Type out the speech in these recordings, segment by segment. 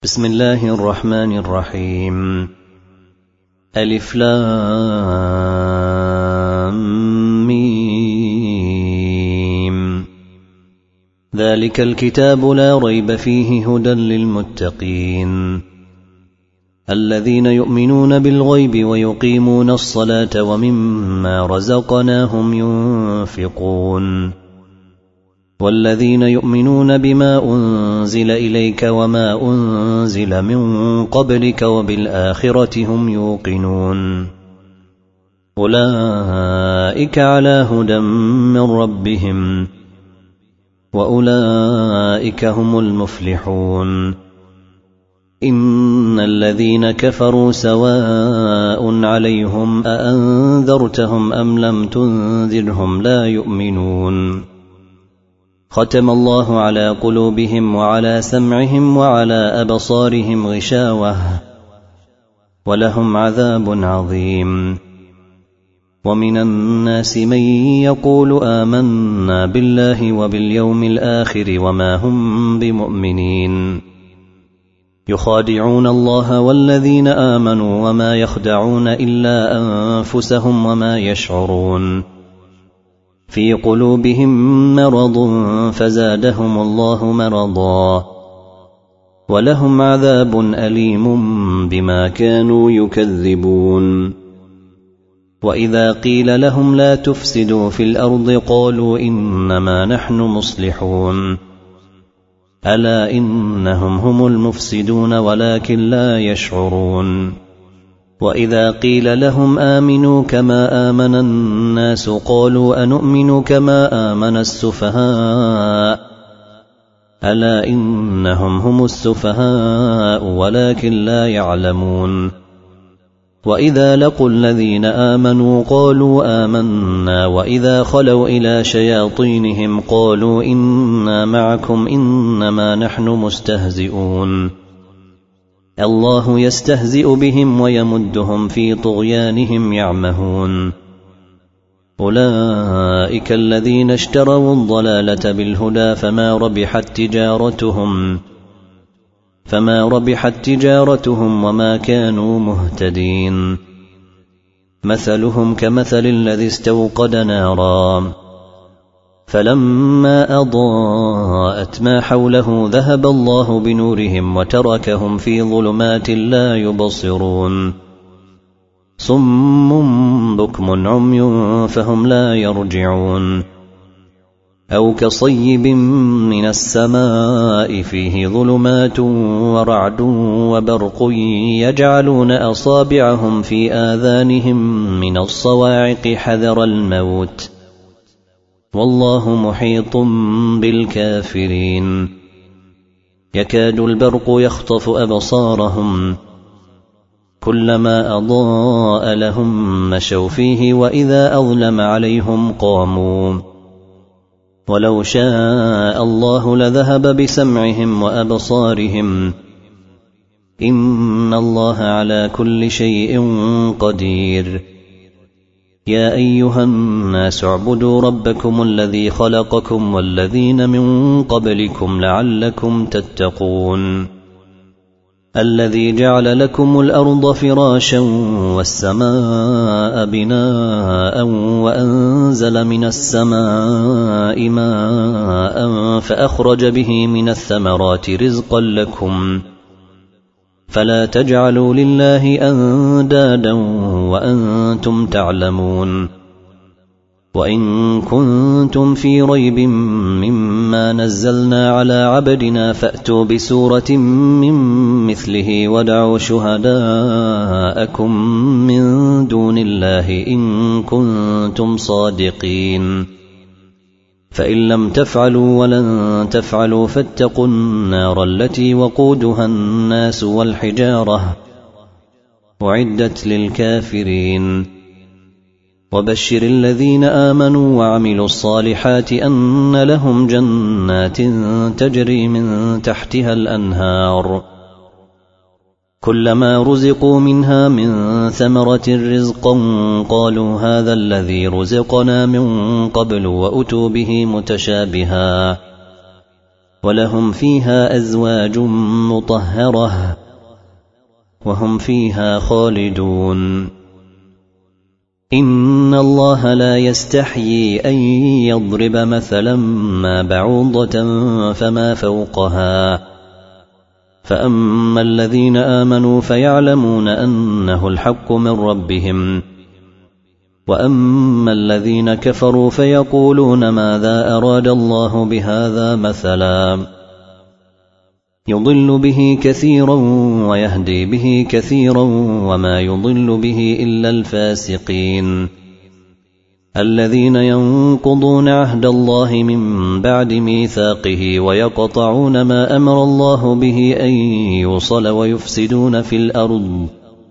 بسم الله الرحمن الرحيم. ألف لام ميم. ذلك الكتاب لا ريب فيه هدى للمتقين الذين يؤمنون بالغيب ويقيمون الصلاة ومما رزقناهم ينفقون والذين يؤمنون بما أنزل إليك وما أنزل من قبلك وبالآخرة هم يوقنون أولئك على هدى من ربهم وأولئك هم المفلحون. إن الذين كفروا سواء عليهم أأنذرتهم أم لم تنذرهم لا يؤمنون. ختم الله على قلوبهم وعلى سمعهم وعلى أبصارهم غشاوة ولهم عذاب عظيم. ومن الناس من يقول آمنا بالله وباليوم الآخر وما هم بمؤمنين يخادعون الله والذين آمنوا وما يخدعون إلا أنفسهم وما يشعرون. في قلوبهم مرض فزادهم الله مرضا ولهم عذاب أليم بما كانوا يكذبون. وإذا قيل لهم لا تفسدوا في الأرض قالوا إنما نحن مصلحون ألا إنهم هم المفسدون ولكن لا يشعرون. وإذا قيل لهم آمنوا كما آمن الناس قالوا أنؤمن كما آمن السفهاء ألا إنهم هم السفهاء ولكن لا يعلمون. وإذا لقوا الذين آمنوا قالوا آمنا وإذا خلوا إلى شياطينهم قالوا إنا معكم إنما نحن مستهزئون الله يستهزئ بهم ويمدهم في طغيانهم يعمهون. أولئك الذين اشتروا الضلالة بالهدى فما ربحت تجارتهم وما كانوا مهتدين. مثلهم كمثل الذي استوقد نارا فلما أضاءت ما حوله ذهب الله بنورهم وتركهم في ظلمات لا يبصرون صم بكم عمي فهم لا يرجعون. أو كصيب من السماء فيه ظلمات ورعد وبرق يجعلون أصابعهم في آذانهم من الصواعق حذر الموت والله محيط بالكافرين. يكاد البرق يخطف أبصارهم كلما أضاء لهم مشوا فيه وإذا أظلم عليهم قاموا ولو شاء الله لذهب بسمعهم وأبصارهم إن الله على كل شيء قدير. يا أيها الناس اعبدوا ربكم الذي خلقكم والذين من قبلكم لعلكم تتقون الذي جعل لكم الأرض فراشا والسماء بناء وأنزل من السماء ماء فأخرج به من الثمرات رزقا لكم فلا تجعلوا لله أندادا وأنتم تعلمون. وإن كنتم في ريب مما نزلنا على عبدنا فأتوا بسورة من مثله ودعوا شهداءكم من دون الله إن كنتم صادقين فإن لم تفعلوا ولن تفعلوا فاتقوا النار التي وقودها الناس والحجارة أعدت للكافرين. وبشر الذين آمنوا وعملوا الصالحات أن لهم جنات تجري من تحتها الأنهار كلما رزقوا منها من ثمرة رزقا قالوا هذا الذي رزقنا من قبل وأتوا به متشابها ولهم فيها أزواج مطهرة وهم فيها خالدون. إن الله لا يستحيي أن يضرب مثلا ما بعوضة فما فوقها، فأما الذين آمنوا فيعلمون أنه الحق من ربهم، وأما الذين كفروا فيقولون ماذا أراد الله بهذا مثلا، يضل به كثيرا ويهدي به كثيرا وما يضل به إلا الفاسقين الذين ينقضون عهد الله من بعد ميثاقه ويقطعون ما أمر الله به أن يوصل ويفسدون في الأرض،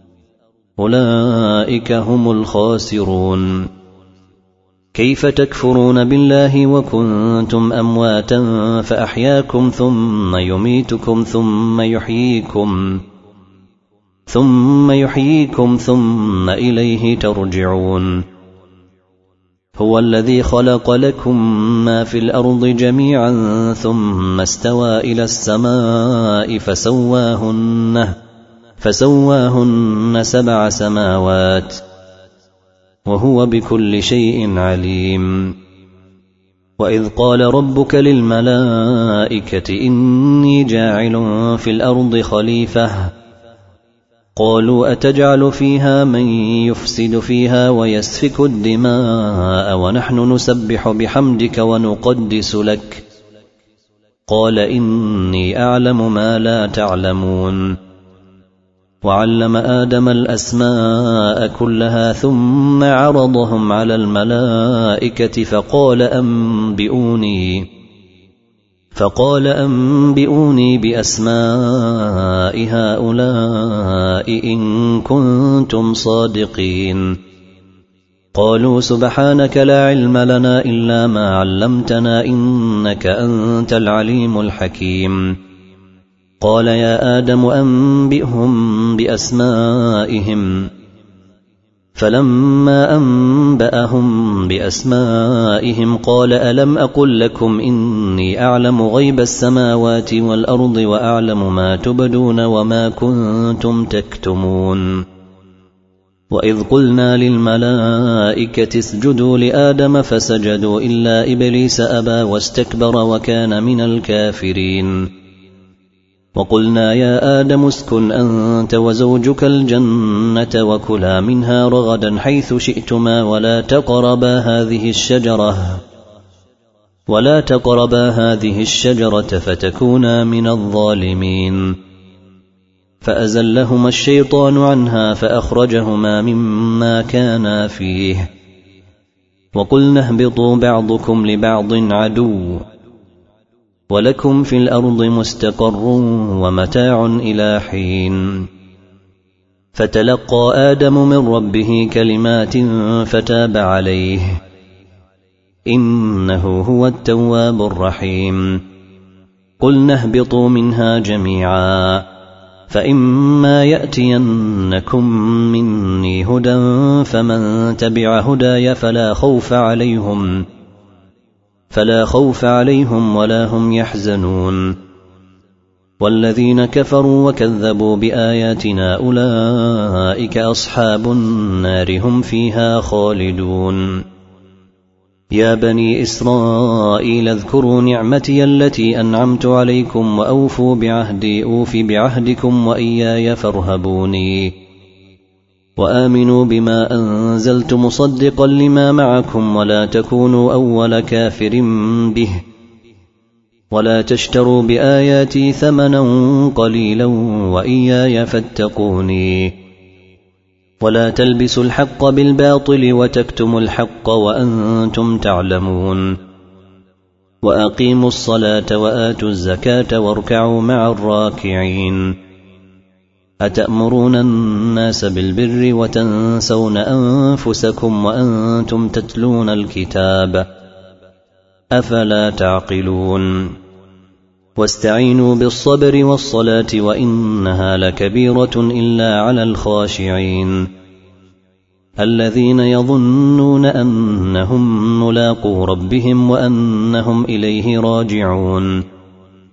أولئك هم الخاسرون. كيف تكفرون بالله وكنتم أمواتا فأحياكم ثم يميتكم ثم يحييكم ثم إليه ترجعون. هو الذي خلق لكم ما في الأرض جميعا ثم استوى إلى السماء فسواهن 7 سماوات وهو بكل شيء عليم. وإذ قال ربك للملائكة إني جاعل في الأرض خليفة قالوا أتجعل فيها من يفسد فيها ويسفك الدماء ونحن نسبح بحمدك ونقدس لك قال إني أعلم ما لا تعلمون. وعلم آدم الأسماء كلها ثم عرضهم على الملائكة فقال أنبئوني بأسماء هؤلاء إن كنتم صادقين. قالوا سبحانك لا علم لنا إلا ما علمتنا إنك أنت العليم الحكيم. قال يا آدم أنبئهم بأسمائهم. فلما أنبأهم بأسمائهم قال ألم أقل لكم إني أعلم غيب السماوات والأرض وأعلم ما تبدون وما كنتم تكتمون. وإذ قلنا للملائكة اسجدوا لآدم فسجدوا إلا إبليس أبى واستكبر وكان من الكافرين. وقلنا يا آدم اسكن أنت وزوجك الجنة وكلا منها رغدا حيث شئتما ولا تقربا هذه الشجرة فتكونا من الظالمين. فأزلهما الشيطان عنها فأخرجهما مما كانا فيه وقلنا اهبطوا بعضكم لبعض عدو ولكم في الأرض مستقر ومتاع إلى حين. فتلقى آدم من ربه كلمات فتاب عليه إنه هو التواب الرحيم. قلنا اهبطوا منها جميعا فإما يأتينكم مني هدى فمن تبع هداي فلا خوف عليهم ولا هم يحزنون. والذين كفروا وكذبوا بآياتنا أولئك أصحاب النار هم فيها خالدون. يا بني إسرائيل اذكروا نعمتي التي أنعمت عليكم وأوفوا بعهدي أوف بعهدكم وإياي فارهبوني. وآمنوا بما أنزلت مصدقا لما معكم ولا تكونوا أول كافر به ولا تشتروا بآياتي ثمنا قليلا وإياي فاتقوني. ولا تلبسوا الحق بالباطل وتكتموا الحق وأنتم تعلمون. وأقيموا الصلاة وآتوا الزكاة واركعوا مع الراكعين. أتأمرون الناس بالبر وتنسون أنفسكم وأنتم تتلون الكتاب أفلا تعقلون. واستعينوا بالصبر والصلاة وإنها لكبيرة إلا على الخاشعين الذين يظنون أنهم ملاقو ربهم وأنهم إليه راجعون.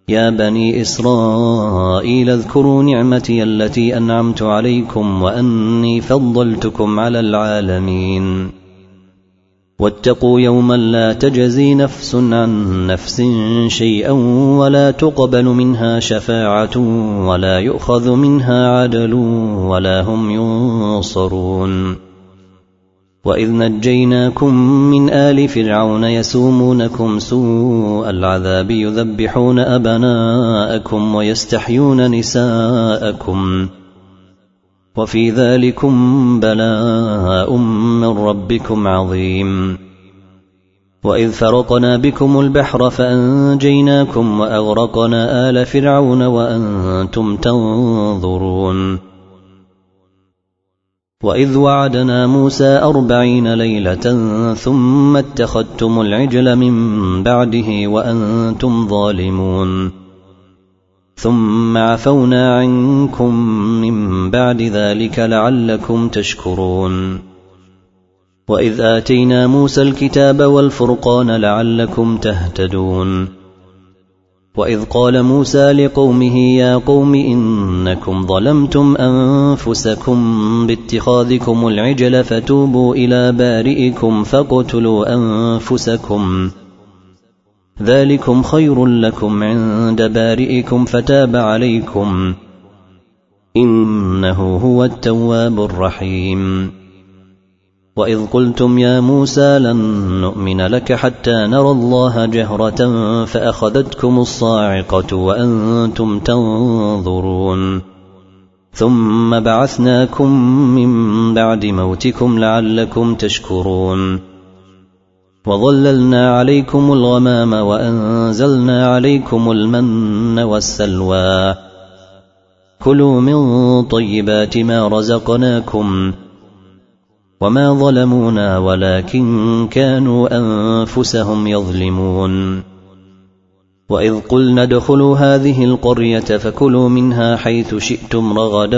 يا بني إسرائيل اذكروا نعمتي التي أنعمت عليكم وأني فضلتكم على العالمين واتقوا يوما لا تجزي نفس عن نفس شيئا ولا تقبل منها شفاعة ولا يؤخذ منها عدل ولا هم ينصرون وإذ نجيناكم من آل فرعون يسومونكم سوء العذاب يذبحون أبناءكم ويستحيون نساءكم وفي ذلكم بلاء من ربكم عظيم وإذ فرقنا بكم البحر فأنجيناكم وأغرقنا آل فرعون وأنتم تنظرون وإذ وعدنا موسى 40 ليلة ثم اتخذتم العجل من بعده وأنتم ظالمون ثم عفونا عنكم من بعد ذلك لعلكم تشكرون وإذ آتينا موسى الكتاب والفرقان لعلكم تهتدون وإذ قال موسى لقومه يا قوم إنكم ظلمتم أنفسكم باتخاذكم العجل فتوبوا إلى بارئكم فاقتلوا أنفسكم ذلكم خير لكم عند بارئكم فتاب عليكم إنه هو التواب الرحيم وإذ قلتم يا موسى لن نؤمن لك حتى نرى الله جهرة فأخذتكم الصاعقة وأنتم تنظرون ثم بعثناكم من بعد موتكم لعلكم تشكرون وظللنا عليكم الغمام وأنزلنا عليكم المن والسلوى كلوا من طيبات ما رزقناكم وما ظلمونا ولكن كانوا أنفسهم يظلمون وإذ قلنا ادخلوا هذه القرية فكلوا منها حيث شئتم رغدا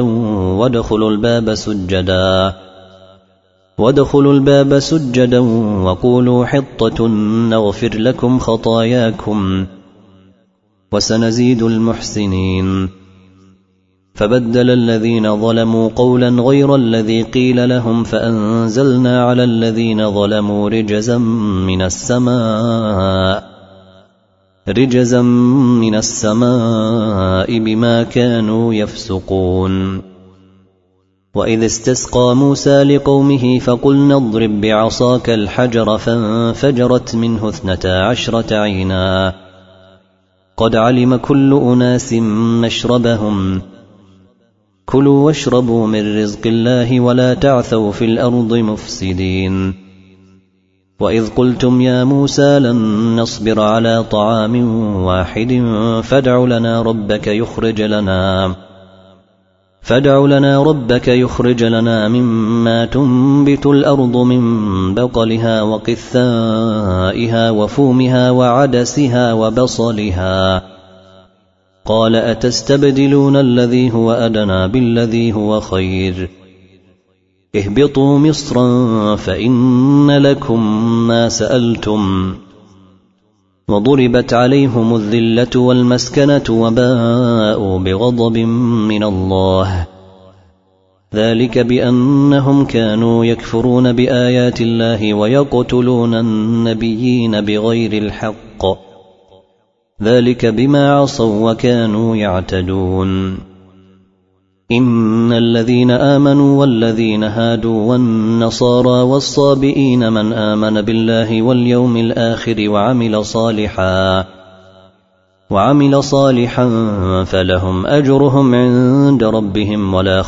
وادخلوا الباب سجدا وقولوا حطة نغفر لكم خطاياكم وسنزيد المحسنين فبدل الذين ظلموا قولا غير الذي قيل لهم فأنزلنا على الذين ظلموا رجزا من السماء بما كانوا يفسقون وإذ استسقى موسى لقومه فقلنا اضرب بعصاك الحجر فانفجرت منه 12 عينا قد علم كل أناس مشربهم كلوا واشربوا من رزق الله ولا تعثوا في الأرض مفسدين وإذ قلتم يا موسى لن نصبر على طعام واحد فادع لنا ربك يخرج لنا مما تنبت الأرض من بقلها وقثائها وفومها وعدسها وبصلها قال أتستبدلون الذي هو أدنى بالذي هو خير اهبطوا مصرا فإن لكم ما سألتم وضربت عليهم الذلة والمسكنة وباءوا بغضب من الله ذلك بأنهم كانوا يكفرون بآيات الله ويقتلون النبيين بغير الحق ذلك بما عصوا وكانوا يعتدون إن الذين آمنوا والذين هادوا والنصارى والصابئين من آمن بالله واليوم الآخر وعمل صالحا فلهم أجرهم عند ربهم ولا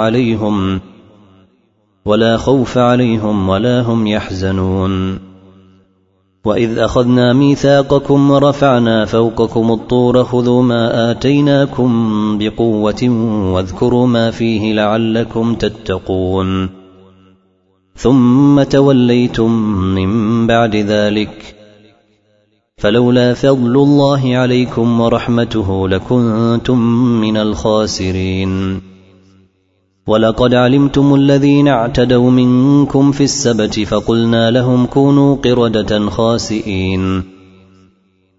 خوف عليهم ولا هم يحزنون وإذ أخذنا ميثاقكم ورفعنا فوقكم الطور خذوا ما آتيناكم بقوة واذكروا ما فيه لعلكم تتقون ثم توليتم من بعد ذلك فلولا فضل الله عليكم ورحمته لكنتم من الخاسرين ولقد علمتم الذين اعتدوا منكم في السبت فقلنا لهم كونوا قردة خاسئين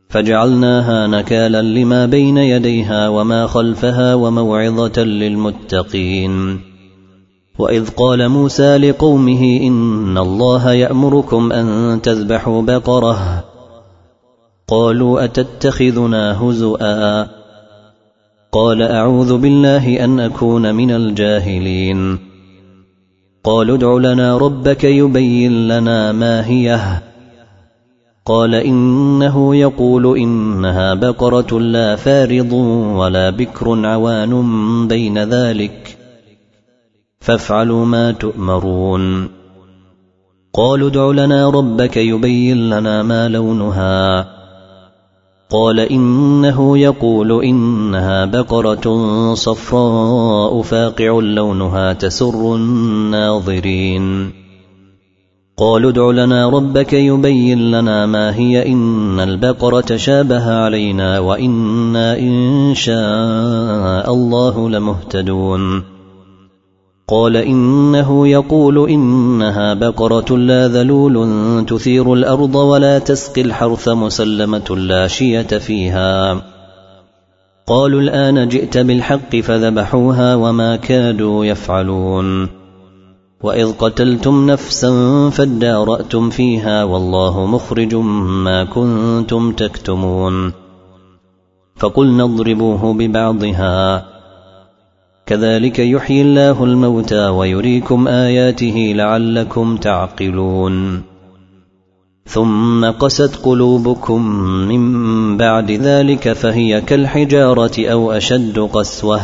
فجعلناها نكالا لما بين يديها وما خلفها وموعظة للمتقين. وإذ قال موسى لقومه إن الله يأمركم أن تذبحوا بقرة قالوا أتتخذنا هزؤا قال أعوذ بالله أن أكون من الجاهلين. قالوا ادع لنا ربك يبين لنا ما هي قال إنه يقول إنها بقرة لا فارض ولا بكر عوان بين ذلك فافعلوا ما تؤمرون. قالوا ادع لنا ربك يبين لنا ما لونها قال إنه يقول إنها بقرة صفراء فاقع لونها تسر الناظرين. قالوا ادع لنا ربك يبين لنا ما هي إن البقرة شابه علينا وإنا إن شاء الله لمهتدون. قال إنه يقول إنها بقرة لا ذلول تثير الأرض ولا تسقي الحرث مسلمة لا شية فيها. قالوا الآن جئت بالحق فذبحوها وما كادوا يفعلون. وإذ قتلتم نفسا فادارأتم فيها والله مخرج ما كنتم تكتمون. فقلنا اضربوه ببعضها كذلك يحيي الله الموتى ويريكم آياته لعلكم تعقلون. ثم قست قلوبكم من بعد ذلك فهي كالحجارة أو أشد قسوة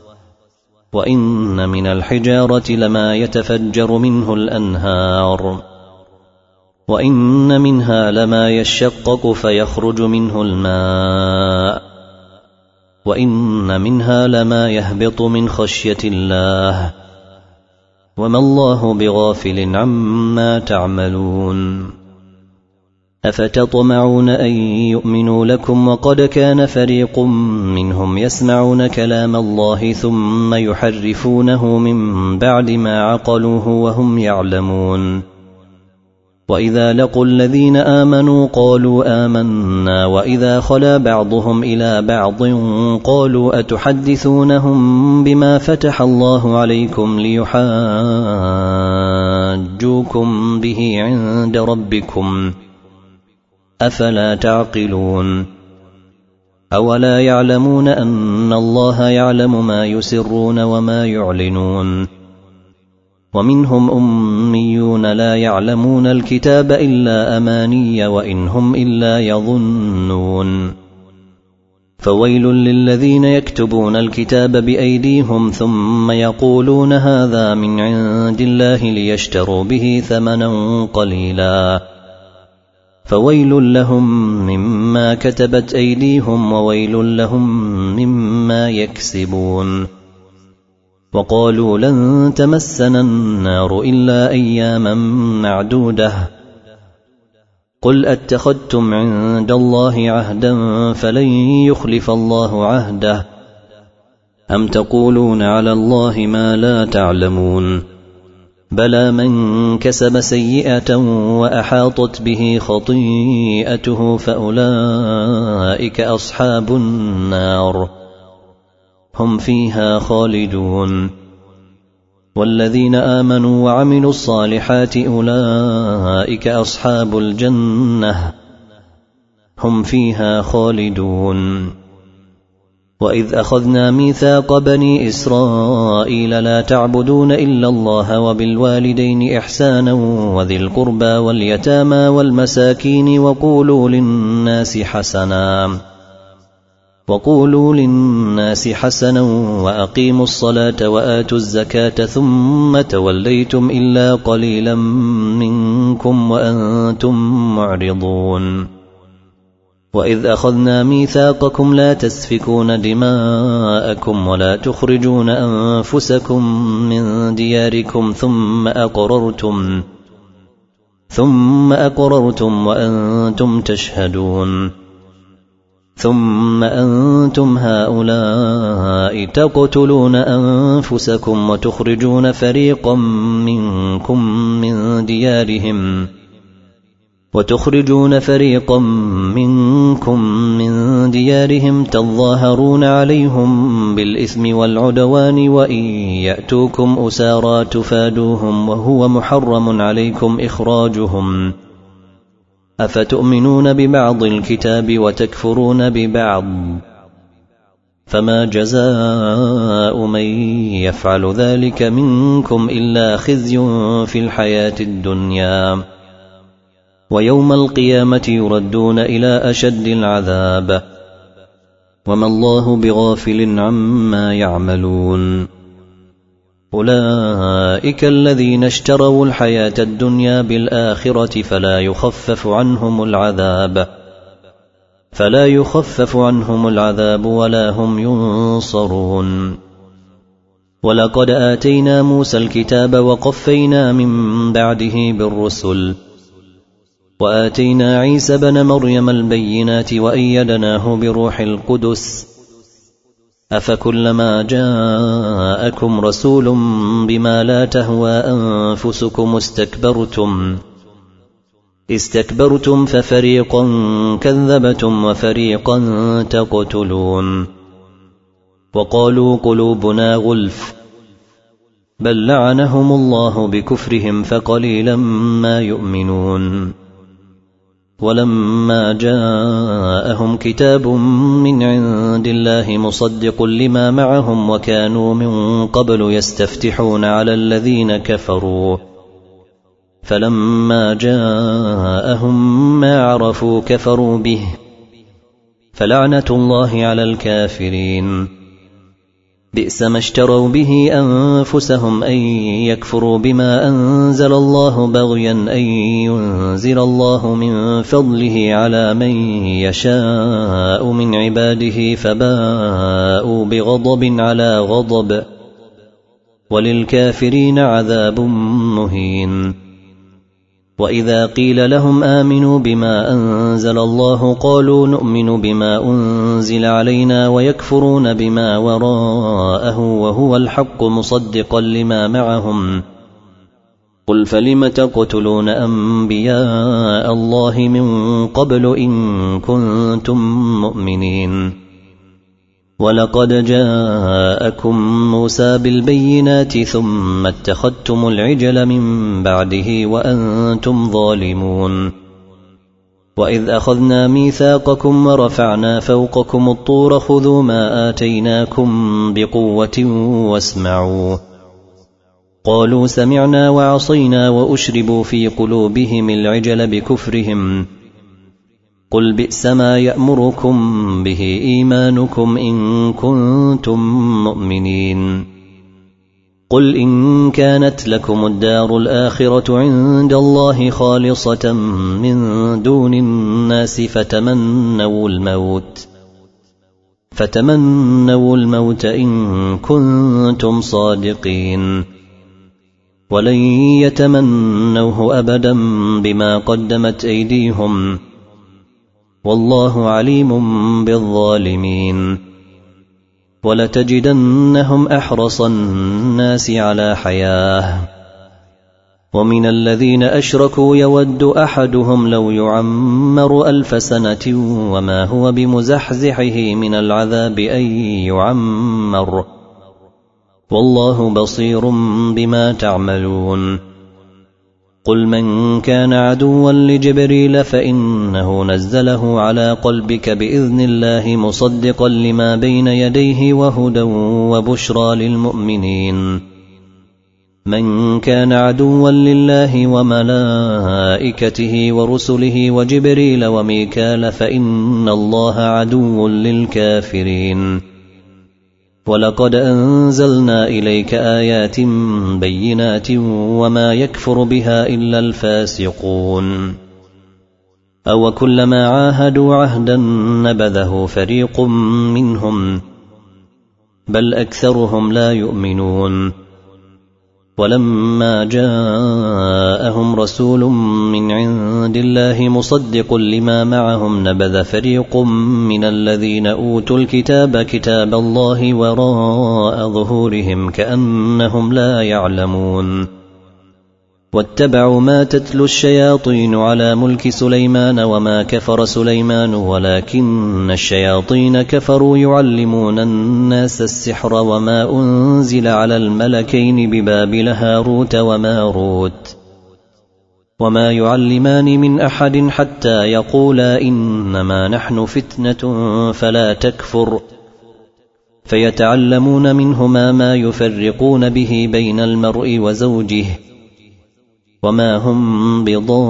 وإن من الحجارة لما يتفجر منه الأنهار وإن منها لما يشقق فيخرج منه الماء وإن منها لما يهبط من خشية الله وما الله بغافل عما تعملون. أفتطمعون أن يؤمنوا لكم وقد كان فريق منهم يسمعون كلام الله ثم يحرفونه من بعد ما عقلوه وهم يعلمون. وإذا لقوا الذين آمنوا قالوا آمنا وإذا خلا بعضهم إلى بعض قالوا أتحدثونهم بما فتح الله عليكم ليحاجوكم به عند ربكم أفلا تعقلون. أولا يعلمون أن الله يعلم ما يسرون وما يعلنون. ومنهم أميون لا يعلمون الكتاب إلا أماني وإن هم إلا يظنون. فويل للذين يكتبون الكتاب بأيديهم ثم يقولون هذا من عند الله ليشتروا به ثمنا قليلا فويل لهم مما كتبت أيديهم وويل لهم مما يكسبون. وقالوا لن تمسنا النار إلا أياما معدودة قل أتخذتم عند الله عهدا فلن يخلف الله عهده أم تقولون على الله ما لا تعلمون. بلى من كسب سيئة وأحاطت به خطيئته فأولئك أصحاب النار هم فيها خالدون. والذين آمنوا وعملوا الصالحات أولئك أصحاب الجنة هم فيها خالدون. وإذ أخذنا ميثاق بني إسرائيل لا تعبدون إلا الله وبالوالدين إحسانا وذي القربى واليتامى والمساكين وقولوا للناس حسنا وأقيموا الصلاة وآتوا الزكاة ثم توليتم إلا قليلا منكم وأنتم معرضون. وإذ أخذنا ميثاقكم لا تسفكون دماءكم ولا تخرجون أنفسكم من دياركم ثم أقررتم وأنتم تشهدون. ثم أنتم هؤلاء تقتلون أنفسكم وتخرجون فريقا منكم من ديارهم وتخرجون فريقا منكم من ديارهم تظاهرون عليهم بالإثم والعدوان وإن يأتوكم أسارى تفادوهم وهو محرم عليكم إخراجهم أفتؤمنون ببعض الكتاب وتكفرون ببعض فما جزاء من يفعل ذلك منكم إلا خزي في الحياة الدنيا ويوم القيامة يردون إلى أشد العذاب وما الله بغافل عما يعملون أولئك الذين اشتروا الحياة الدنيا بالآخرة فلا يخفف عنهم العذاب ولا هم ينصرون ولقد آتينا موسى الكتاب وقفينا من بعده بالرسل وآتينا عيسى بن مريم البينات وأيدناه بروح القدس أفكلما جاءكم رسول بما لا تهوى أنفسكم استكبرتم ففريقا كذبتم وفريقا تقتلون وقالوا قلوبنا غلف بل لعنهم الله بكفرهم فقليلا ما يؤمنون ولما جاءهم كتاب من عند الله مصدق لما معهم وكانوا من قبل يستفتحون على الذين كفروا فلما جاءهم ما عرفوا كفروا به فلعنة الله على الكافرين بئس ما اشتروا به أنفسهم أن يكفروا بما أنزل الله بغيا أن ينزل الله من فضله على من يشاء من عباده فباءوا بغضب على غضب وللكافرين عذاب مهين وإذا قيل لهم آمنوا بما أنزل الله قالوا نؤمن بما أنزل علينا ويكفرون بما وراءه وهو الحق مصدقا لما معهم قل فلم تقتلون أنبياء الله من قبل إن كنتم مؤمنين ولقد جاءكم موسى بالبينات ثم اتخذتم العجل من بعده وأنتم ظالمون وإذ أخذنا ميثاقكم ورفعنا فوقكم الطور خذوا ما آتيناكم بقوة واسمعوا قالوا سمعنا وعصينا وأشربوا في قلوبهم العجل بكفرهم قل بئس ما يأمركم به إيمانكم إن كنتم مؤمنين قل إن كانت لكم الدار الآخرة عند الله خالصة من دون الناس فتمنوا الموت إن كنتم صادقين ولن يتمنوه أبدا بما قدمت أيديهم والله عليم بالظالمين ولتجدنهم أحرص الناس على حياة ومن الذين أشركوا يود أحدهم لو يعمر 1000 سنة وما هو بمزحزحه من العذاب أن يعمر والله بصير بما تعملون قل من كان عدوا لجبريل فإنه نزله على قلبك بإذن الله مصدقا لما بين يديه وهدى وبشرى للمؤمنين من كان عدوا لله وملائكته ورسله وجبريل وميكال فإن الله عدو للكافرين ولقد أنزلنا إليك آيات بينات وما يكفر بها إلا الفاسقون أو كلما عاهدوا عهدا نبذه فريق منهم بل أكثرهم لا يؤمنون ولما جاءهم رسول من عند الله مصدق لما معهم نبذ فريق من الذين أوتوا الكتاب كتاب الله وراء ظهورهم كأنهم لا يعلمون واتبعوا ما تتلو الشياطين على ملك سليمان وما كفر سليمان ولكن الشياطين كفروا يعلمون الناس السحر وما أنزل على الملكين ببابل هاروت وماروت وما يعلمان من أحد حتى يقولا إنما نحن فتنة فلا تكفر فيتعلمون منهما ما يفرقون به بين المرء وزوجه وما هم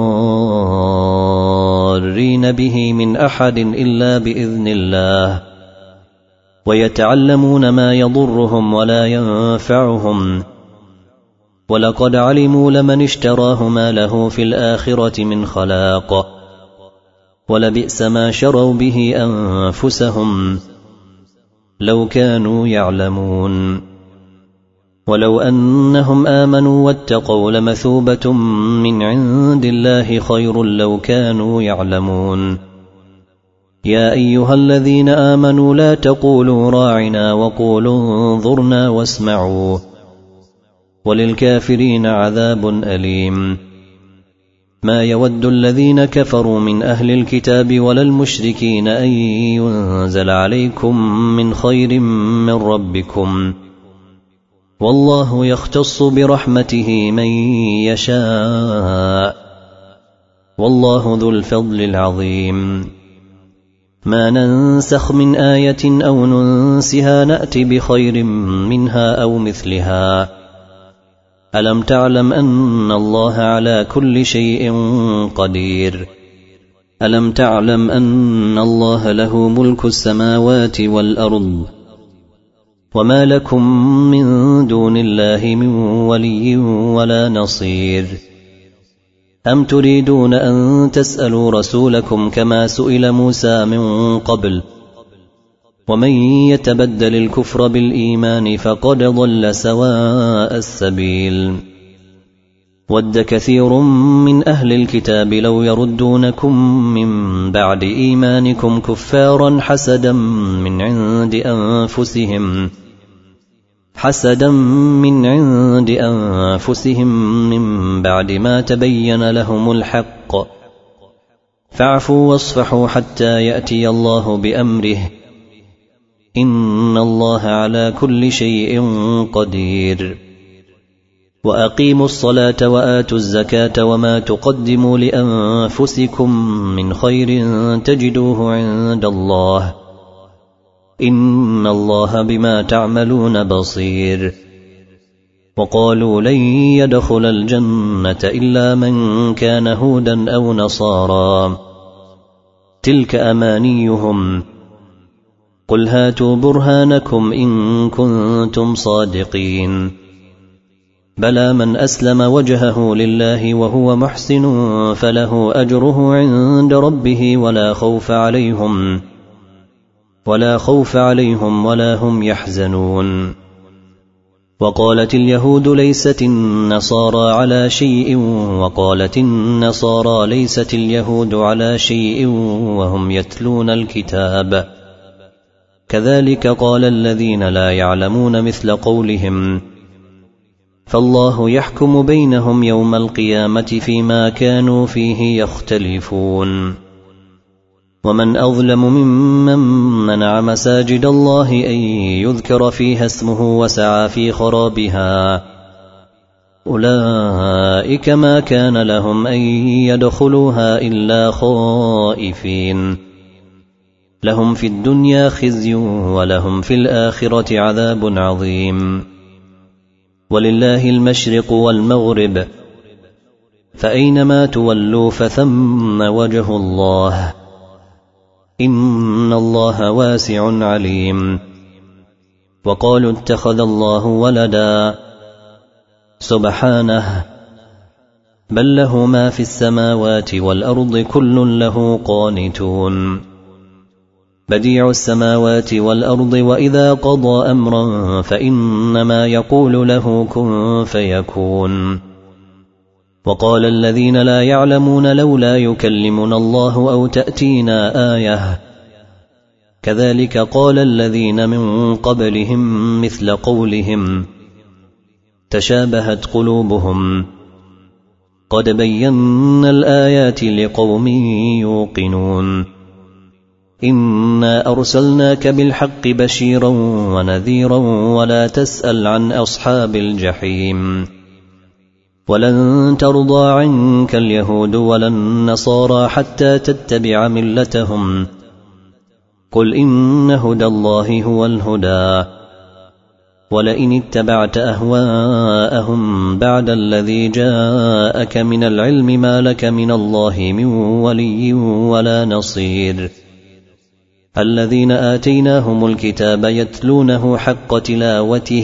بضارين به من أحد إلا بإذن الله ويتعلمون ما يضرهم ولا ينفعهم ولقد علموا لمن اشتراه ما له في الآخرة من خلاق ولبئس ما شروا به أنفسهم لو كانوا يعلمون ولو أنهم آمنوا واتقوا لمثوبة من عند الله خير لو كانوا يعلمون يا أيها الذين آمنوا لا تقولوا راعنا وقولوا انظرنا واسمعوا وللكافرين عذاب أليم ما يود الذين كفروا من أهل الكتاب ولا المشركين أن ينزل عليكم من خير من ربكم والله يختص برحمته من يشاء والله ذو الفضل العظيم ما ننسخ من آية أو ننسها نأت بخير منها أو مثلها ألم تعلم أن الله على كل شيء قدير ألم تعلم أن الله له ملك السماوات والأرض وما لكم من دون الله من ولي ولا نصير أم تريدون أن تسألوا رسولكم كما سئل موسى من قبل ومن يتبدل الكفر بالإيمان فقد ضل سواء السبيل ود كثير من أهل الكتاب لو يردونكم من بعد إيمانكم كفارا حسدا من عند أنفسهم من بعد ما تبين لهم الحق فاعفوا واصفحوا حتى يأتي الله بأمره إن الله على كل شيء قدير وأقيموا الصلاة وآتوا الزكاة وما تقدموا لأنفسكم من خير تجدوه عند الله إن الله بما تعملون بصير وقالوا لن يدخل الجنة إلا من كان هودا أو نصارى تلك أمانيهم قل هاتوا برهانكم إن كنتم صادقين بلى من أسلم وجهه لله وهو محسن فله أجره عند ربه ولا خوف عليهم ولا هم يحزنون وقالت اليهود ليست النصارى على شيء وقالت النصارى ليست اليهود على شيء وهم يتلون الكتاب كذلك قال الذين لا يعلمون مثل قولهم فالله يحكم بينهم يوم القيامة فيما كانوا فيه يختلفون ومن أظلم ممن منع مساجد الله أن يذكر فيها اسمه وسعى في خرابها أولئك ما كان لهم أن يدخلوها إلا خائفين لهم في الدنيا خزي ولهم في الآخرة عذاب عظيم ولله المشرق والمغرب فأينما تولوا فثم وجه الله إن الله واسع عليم وقالوا اتخذ الله ولدا سبحانه بل له ما في السماوات والأرض كل له قانتون بديع السماوات والأرض وإذا قضى أمرا فإنما يقول له كن فيكون وقال الذين لا يعلمون لولا يكلمنا الله أو تأتينا آية كذلك قال الذين من قبلهم مثل قولهم تشابهت قلوبهم قد بينا الآيات لقوم يوقنون إنا أرسلناك بالحق بشيرا ونذيرا ولا تسأل عن أصحاب الجحيم ولن ترضى عنك اليهود ولا النصارى حتى تتبع ملتهم قل إن هدى الله هو الهدى ولئن اتبعت أهواءهم بعد الذي جاءك من العلم ما لك من الله من ولي ولا نصير الذين آتيناهم الكتاب يتلونه حق تلاوته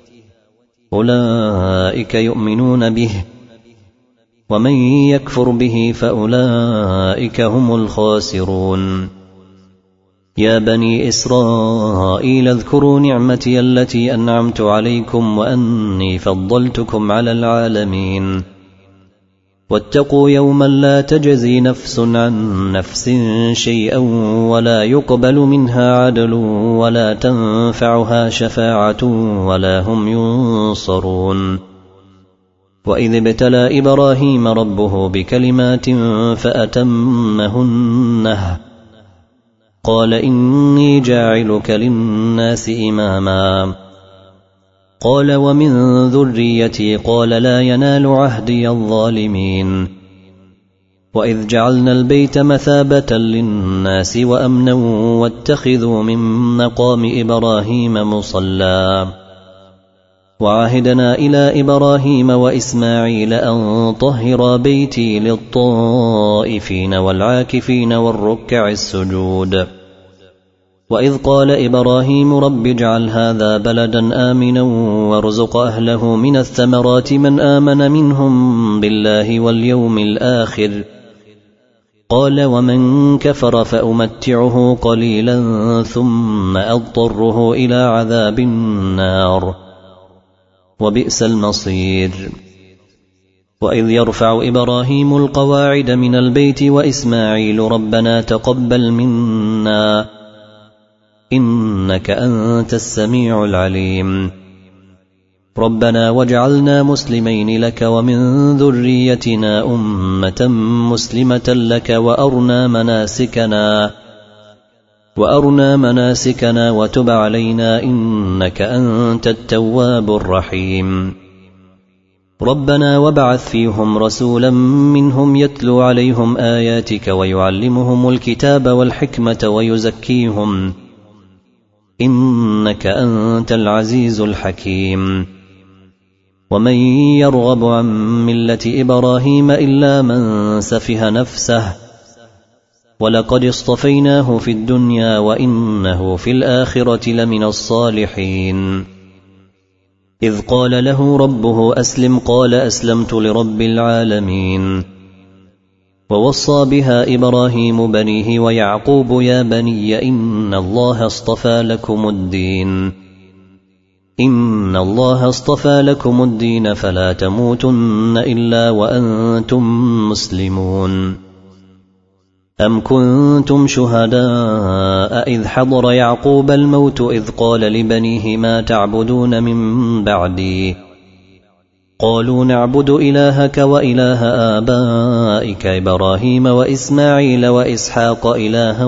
أولئك يؤمنون به ومن يكفر به فأولئك هم الخاسرون يا بني إسرائيل اذكروا نعمتي التي أنعمت عليكم وأني فضلتكم على العالمين واتقوا يوما لا تجزي نفس عن نفس شيئا ولا يقبل منها عدل ولا تنفعها شفاعة ولا هم ينصرون وإذ ابتلى إبراهيم ربه بكلمات فأتمهن قال إني جاعلك للناس إماما قال ومن ذريتي قال لا ينال عهدي الظالمين وإذ جعلنا البيت مثابة للناس وأمنا واتخذوا من مقام إبراهيم مصلى وعهدنا إلى إبراهيم وإسماعيل أن طهرا بيتي للطائفين والعاكفين والركع السجود وإذ قال إبراهيم رب اجعل هذا بلدا آمنا وارزق أهله من الثمرات من آمن منهم بالله واليوم الآخر قال ومن كفر فأمتعه قليلا ثم أضطره إلى عذاب النار وبئس المصير وإذ يرفع إبراهيم القواعد من البيت وإسماعيل ربنا تقبل منا إنك أنت السميع العليم ربنا واجعلنا مسلمين لك ومن ذريتنا أمة مسلمة لك وأرنا مناسكنا وتب علينا إنك أنت التواب الرحيم ربنا وابعث فيهم رسولا منهم يتلو عليهم آياتك ويعلمهم الكتاب والحكمة ويزكيهم إنك أنت العزيز الحكيم ومن يرغب عن ملة إبراهيم إلا من سفه نفسه ولقد اصطفيناه في الدنيا وإنه في الآخرة لمن الصالحين إذ قال له ربه أسلم قال أسلمت لرب العالمين ووصى بها إبراهيم بنيه ويعقوب يا بني إن الله اصطفى لكم الدين فلا تموتن إلا وأنتم مسلمون أم كنتم شهداء إذ حضر يعقوب الموت إذ قال لبنيه ما تعبدون من بعدي قالوا نعبد إلهك وإله آبائك إبراهيم وإسماعيل وإسحاق إلها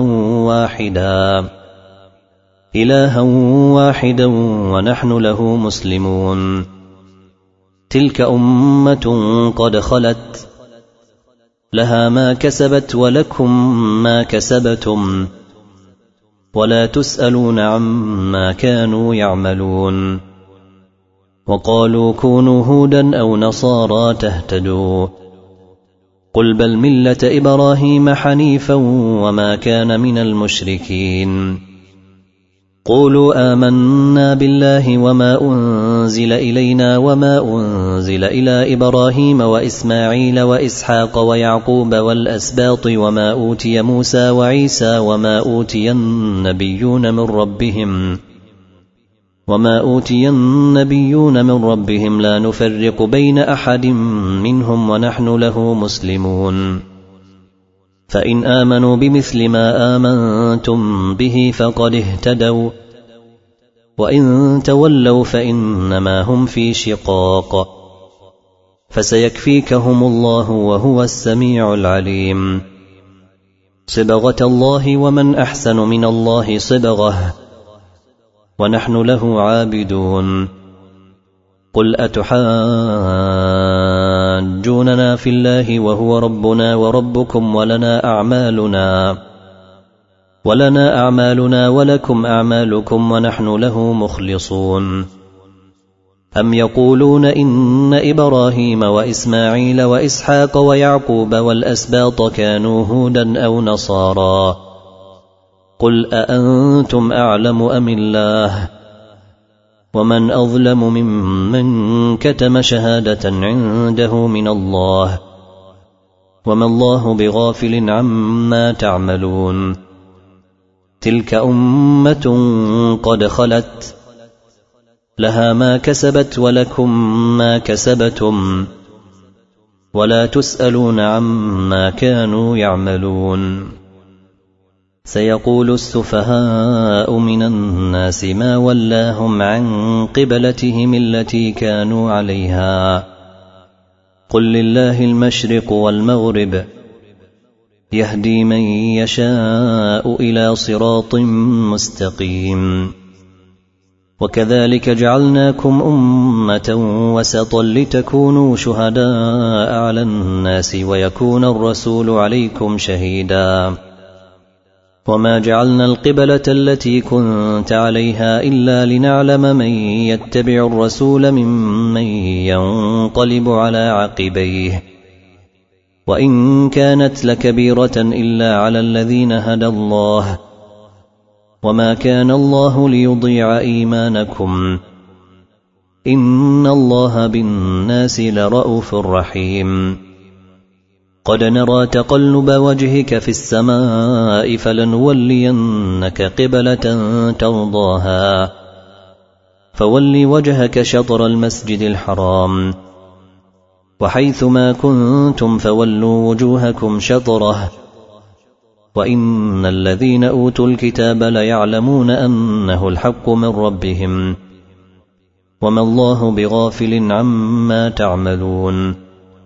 واحدا ونحن له مسلمون تلك أمة قد خلت لها ما كسبت ولكم ما كسبتم ولا تسألون عما كانوا يعملون وقالوا كونوا هودا أو نصارى تهتدوا قل بل ملة إبراهيم حنيفا وما كان من المشركين قولوا آمنا بالله وما أنزل إلينا وما أنزل إلى إبراهيم وإسماعيل وإسحاق ويعقوب والأسباط وما أوتي موسى وعيسى وما أوتي النبيون من ربهم لا نفرق بين أحد منهم ونحن له مسلمون فإن آمنوا بمثل ما آمنتم به فقد اهتدوا وإن تولوا فإنما هم في شقاق فسيكفيكهم الله وهو السميع العليم. صبغة الله ومن أحسن من الله صبغة ونحن له عابدون. قل أتحاجوننا في الله وهو ربنا وربكم ولنا أعمالنا ولكم أعمالكم ونحن له مخلصون. أم يقولون إن إبراهيم وإسماعيل وإسحاق ويعقوب والأسباط كانوا هودا أو نصارى؟ قل أأنتم أعلم أم الله؟ ومن أظلم ممن كتم شهادة عنده من الله وما الله بغافل عما تعملون. تلك أمة قد خلت لها ما كسبت ولكم ما كسبتم ولا تسألون عما كانوا يعملون. سيقول السفهاء من الناس ما ولاهم عن قبلتهم التي كانوا عليها. قل لله المشرق والمغرب يهدي من يشاء إلى صراط مستقيم. وكذلك جعلناكم أمة وسطا لتكونوا شهداء على الناس ويكون الرسول عليكم شهيدا. وما جعلنا القبلة التي كنت عليها إلا لنعلم من يتبع الرسول ممن ينقلب على عقبيه وإن كانت لكبيرة إلا على الذين هدى الله وما كان الله ليضيع إيمانكم إن الله بالناس لرءوف رحيم. قد نرى تقلب وجهك في السماء فلنولينك قبلة ترضاها فول وجهك شطر المسجد الحرام وحيث ما كنتم فولوا وجوهكم شطره وإن الذين أوتوا الكتاب ليعلمون أنه الحق من ربهم وما الله بغافل عما تعملون.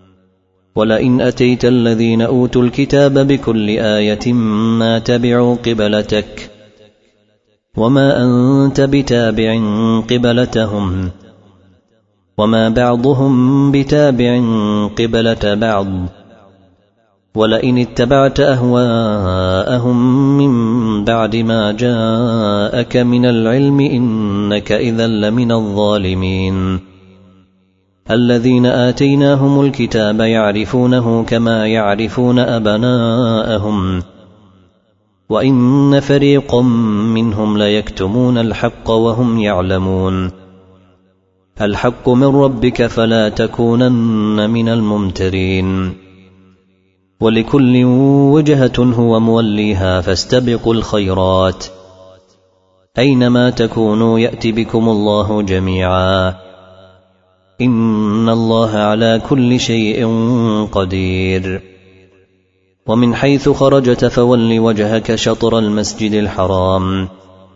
ولئن أتيت الذين أوتوا الكتاب بكل آية ما تبعوا قبلتك وما أنت بتابع قبلتهم وما بعضهم بتابع قبلة بعض ولئن اتبعت أهواءهم من بعد ما جاءك من العلم إنك إذا لمن الظالمين. الذين آتيناهم الكتاب يعرفونه كما يعرفون أبناءهم وإن فريقا منهم ليكتمون الحق وهم يعلمون. الحق من ربك فلا تكونن من الممترين. ولكل وجهة هو موليها فاستبقوا الخيرات أينما تكونوا يأتي بكم الله جميعا إن الله على كل شيء قدير. ومن حيث خرجت فول وجهك شطر المسجد الحرام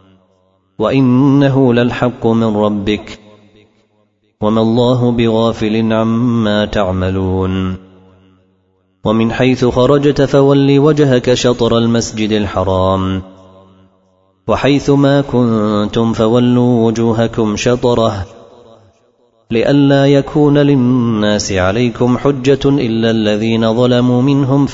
وإنه للحق من ربك وما الله بغافل عما تعملون. ومن حيث خرجت فول وجهك شطر المسجد الحرام وحيث ما كنتم فولوا وجوهكم شطره لئلا يكون للناس عليكم حجة إلا الذين ظلموا منهم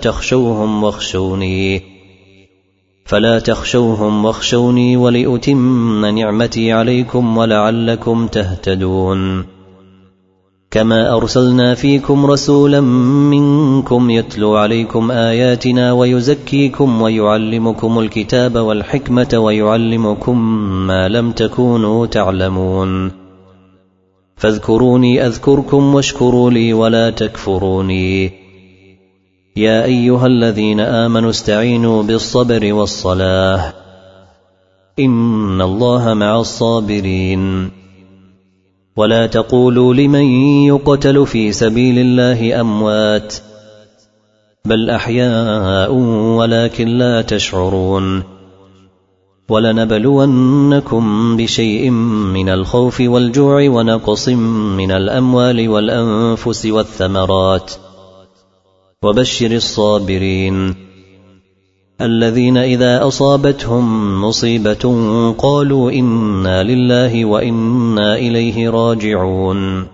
فلا تخشوهم واخشوني ولأتم نعمتي عليكم ولعلكم تهتدون. كما أرسلنا فيكم رسولا منكم يتلو عليكم آياتنا ويزكيكم ويعلمكم الكتاب والحكمة ويعلمكم ما لم تكونوا تعلمون. فاذكروني أذكركم واشكروا لي ولا تكفروني. يا أيها الذين آمنوا استعينوا بالصبر والصلاة إن الله مع الصابرين. ولا تقولوا لمن يقتل في سبيل الله أموات بل أحياء ولكن لا تشعرون. ولنبلونكم بشيء من الخوف والجوع ونقص من الأموال والأنفس والثمرات وبشر الصابرين الذين إذا أصابتهم مصيبة قالوا إنا لله وإنا إليه راجعون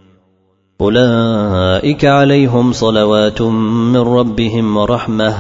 أولئك عليهم صلوات من ربهم ورحمة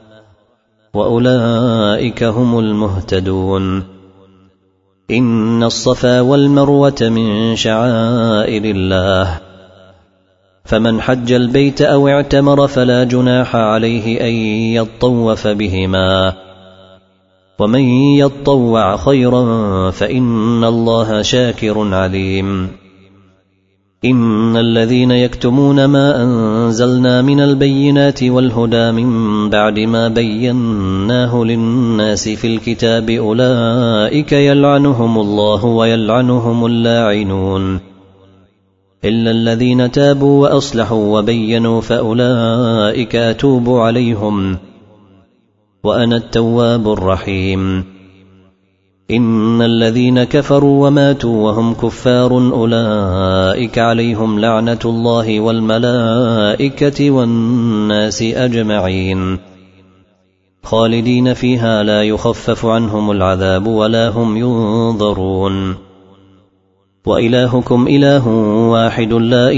وأولئك هم المهتدون إن الصفا والمروة من شعائر الله فمن حج البيت أو اعتمر فلا جناح عليه أن يطوف بهما ومن يطوع خيرا فإن الله شاكر عليم إن الذين يكتمون ما أنزلنا من البينات والهدى من بعد ما بيناه للناس في الكتاب أولئك يلعنهم الله ويلعنهم اللاعنون إلا الذين تابوا وأصلحوا وبينوا فأولئك أتوب عليهم وأنا التواب الرحيم إن الذين كفروا وماتوا وهم كفار أولئك عليهم لعنة الله والملائكة والناس أجمعين خالدين فيها لا يخفف عنهم العذاب ولا هم ينظرون وإلهكم إله واحد لا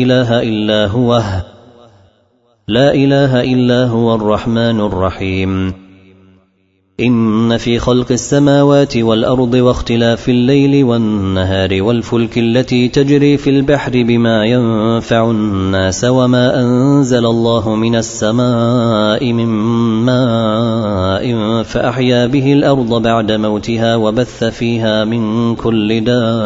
إله إلا هو الرحمن الرحيم إن في خلق السماوات والأرض واختلاف الليل والنهار والفلك التي تجري في البحر بما ينفع الناس وما أنزل الله من السماء من ماء فأحيا به الأرض بعد موتها وبث فيها من كل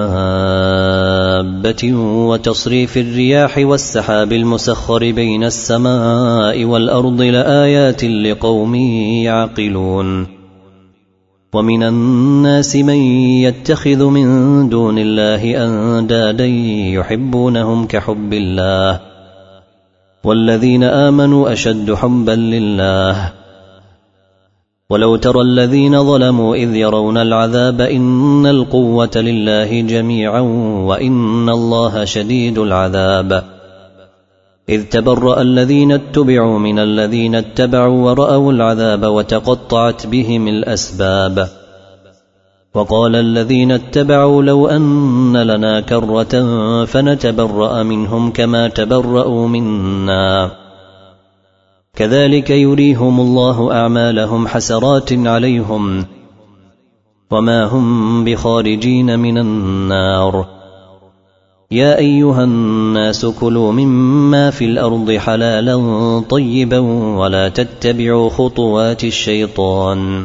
دابة وتصريف الرياح والسحاب المسخر بين السماء والأرض لآيات لقوم يعقلون ومن الناس من يتخذ من دون الله أندادا يحبونهم كحب الله والذين آمنوا أشد حبا لله ولو ترى الذين ظلموا إذ يرون العذاب إن القوة لله جميعا وإن الله شديد العذاب إذ تبرأ الذين اتبعوا من الذين اتبعوا ورأوا العذاب وتقطعت بهم الأسباب وقال الذين اتبعوا لو أن لنا كرة فنتبرأ منهم كما تبرأوا منا كذلك يريهم الله أعمالهم حسرات عليهم وما هم بخارجين من النار يا أيها الناس كلوا مما في الأرض حلالا طيبا ولا تتبعوا خطوات الشيطان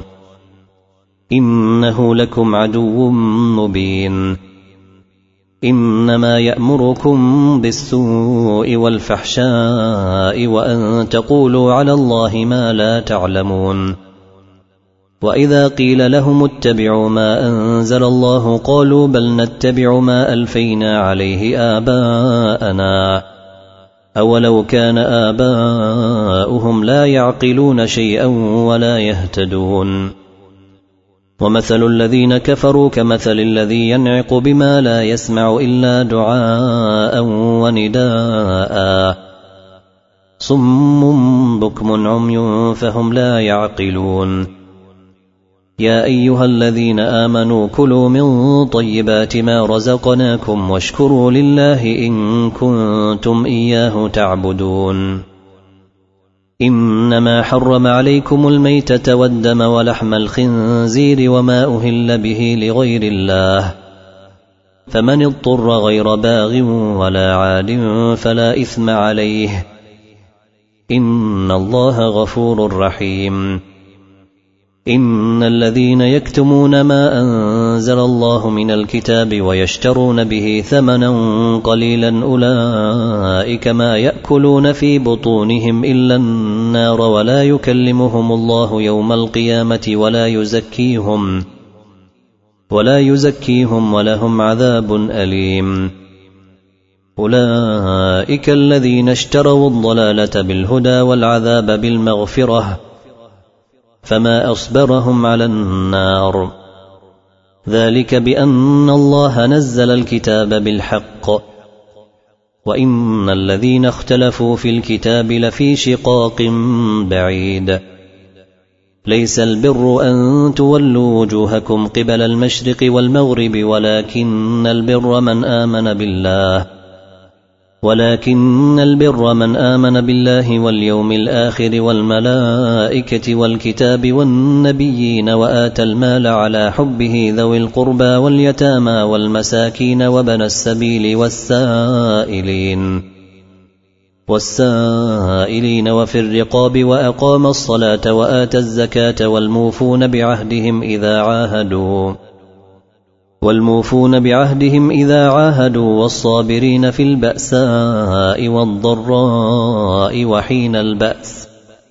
إنه لكم عدو مبين إنما يأمركم بالسوء والفحشاء وأن تقولوا على الله ما لا تعلمون وإذا قيل لهم اتبعوا ما أنزل الله قالوا بل نتبع ما ألفينا عليه آباءنا أولو كان آباؤهم لا يعقلون شيئا ولا يهتدون ومثل الذين كفروا كمثل الذي ينعق بما لا يسمع إلا دعاء ونداء صم بكم عمي فهم لا يعقلون يا أيها الذين آمنوا كلوا من طيبات ما رزقناكم واشكروا لله إن كنتم إياه تعبدون إنما حرم عليكم الميتة والدم ولحم الخنزير وما أهل به لغير الله فمن اضطر غير باغ ولا عاد فلا إثم عليه إن الله غفور رحيم إن الذين يكتمون ما أنزل الله من الكتاب ويشترون به ثمنا قليلا أولئك ما يأكلون في بطونهم إلا النار ولا يكلمهم الله يوم القيامة ولا يزكيهم ولهم عذاب أليم أولئك الذين اشتروا الضلالة بالهدى والعذاب بالمغفرة فما أصبرهم على النار ذلك بأن الله نزل الكتاب بالحق وإن الذين اختلفوا في الكتاب لفي شقاق بعيد ليس البر أن تولوا وجوهكم قبل المشرق والمغرب ولكن البر من آمن بالله واليوم الآخر والملائكة والكتاب والنبيين وآتى المال على حبه ذوي القربى واليتامى والمساكين وابن السبيل والسائلين وفي الرقاب وأقام الصلاة وآتى الزكاة والموفون بعهدهم إذا عاهدوا والصابرين في البأساء والضراء وحين البأس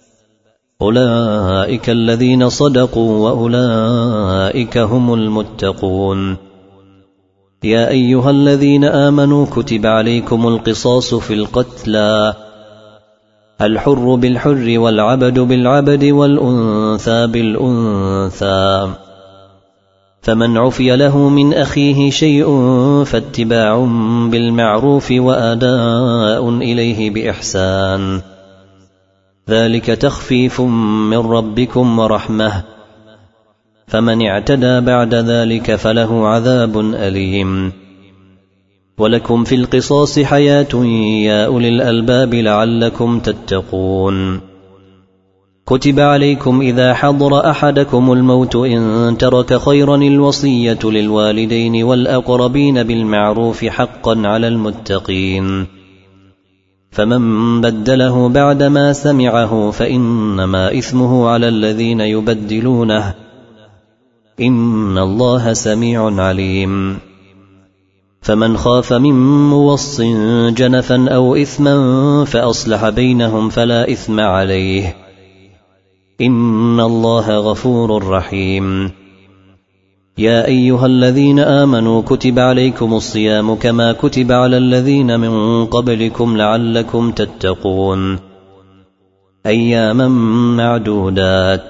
أولئك الذين صدقوا وأولئك هم المتقون. يا أيها الذين آمنوا كتب عليكم القصاص في القتلى الحر بالحر والعبد بالعبد والأنثى بالأنثى فمن عفي له من أخيه شيء فاتباع بالمعروف وأداء إليه بإحسان ذلك تخفيف من ربكم ورحمة فمن اعتدى بعد ذلك فله عذاب أليم. ولكم في القصاص حياة يا أولي الألباب لعلكم تتقون. كتب عليكم إذا حضر أحدكم الموت إن ترك خيرا الوصية للوالدين والأقربين بالمعروف حقا على المتقين فمن بدله بعدما سمعه فإنما إثمه على الذين يبدلونه إن الله سميع عليم. فمن خاف من موص جنفا أو إثما فأصلح بينهم فلا إثم عليه إن الله غفور رحيم. يا أيها الذين آمنوا كتب عليكم الصيام كما كتب على الذين من قبلكم لعلكم تتقون أياما معدودات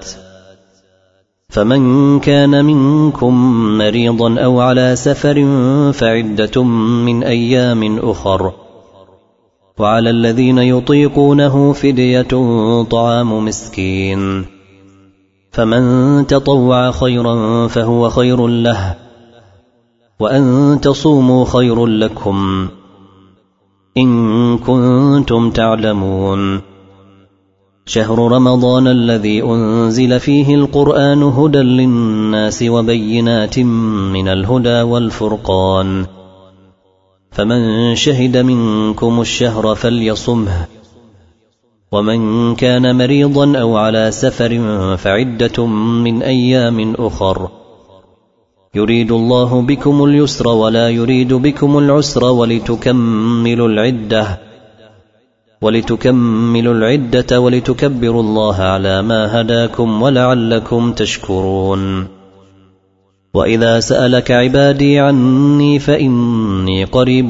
فمن كان منكم مريضا أو على سفر فعدة من أيام أخر وعلى الذين يطيقونه فدية طعام مسكين فمن تطوع خيرا فهو خير له وأن تصوموا خير لكم إن كنتم تعلمون. شهر رمضان الذي أنزل فيه القرآن هدى للناس وبينات من الهدى والفرقان فمن شهد منكم الشهر فليصمه ومن كان مريضا أو على سفر فعدة من أيام أخر يريد الله بكم اليسر ولا يريد بكم العسر ولتكملوا العدة ولتكبروا الله على ما هداكم ولعلكم تشكرون. وإذا سألك عبادي عني فإني قريب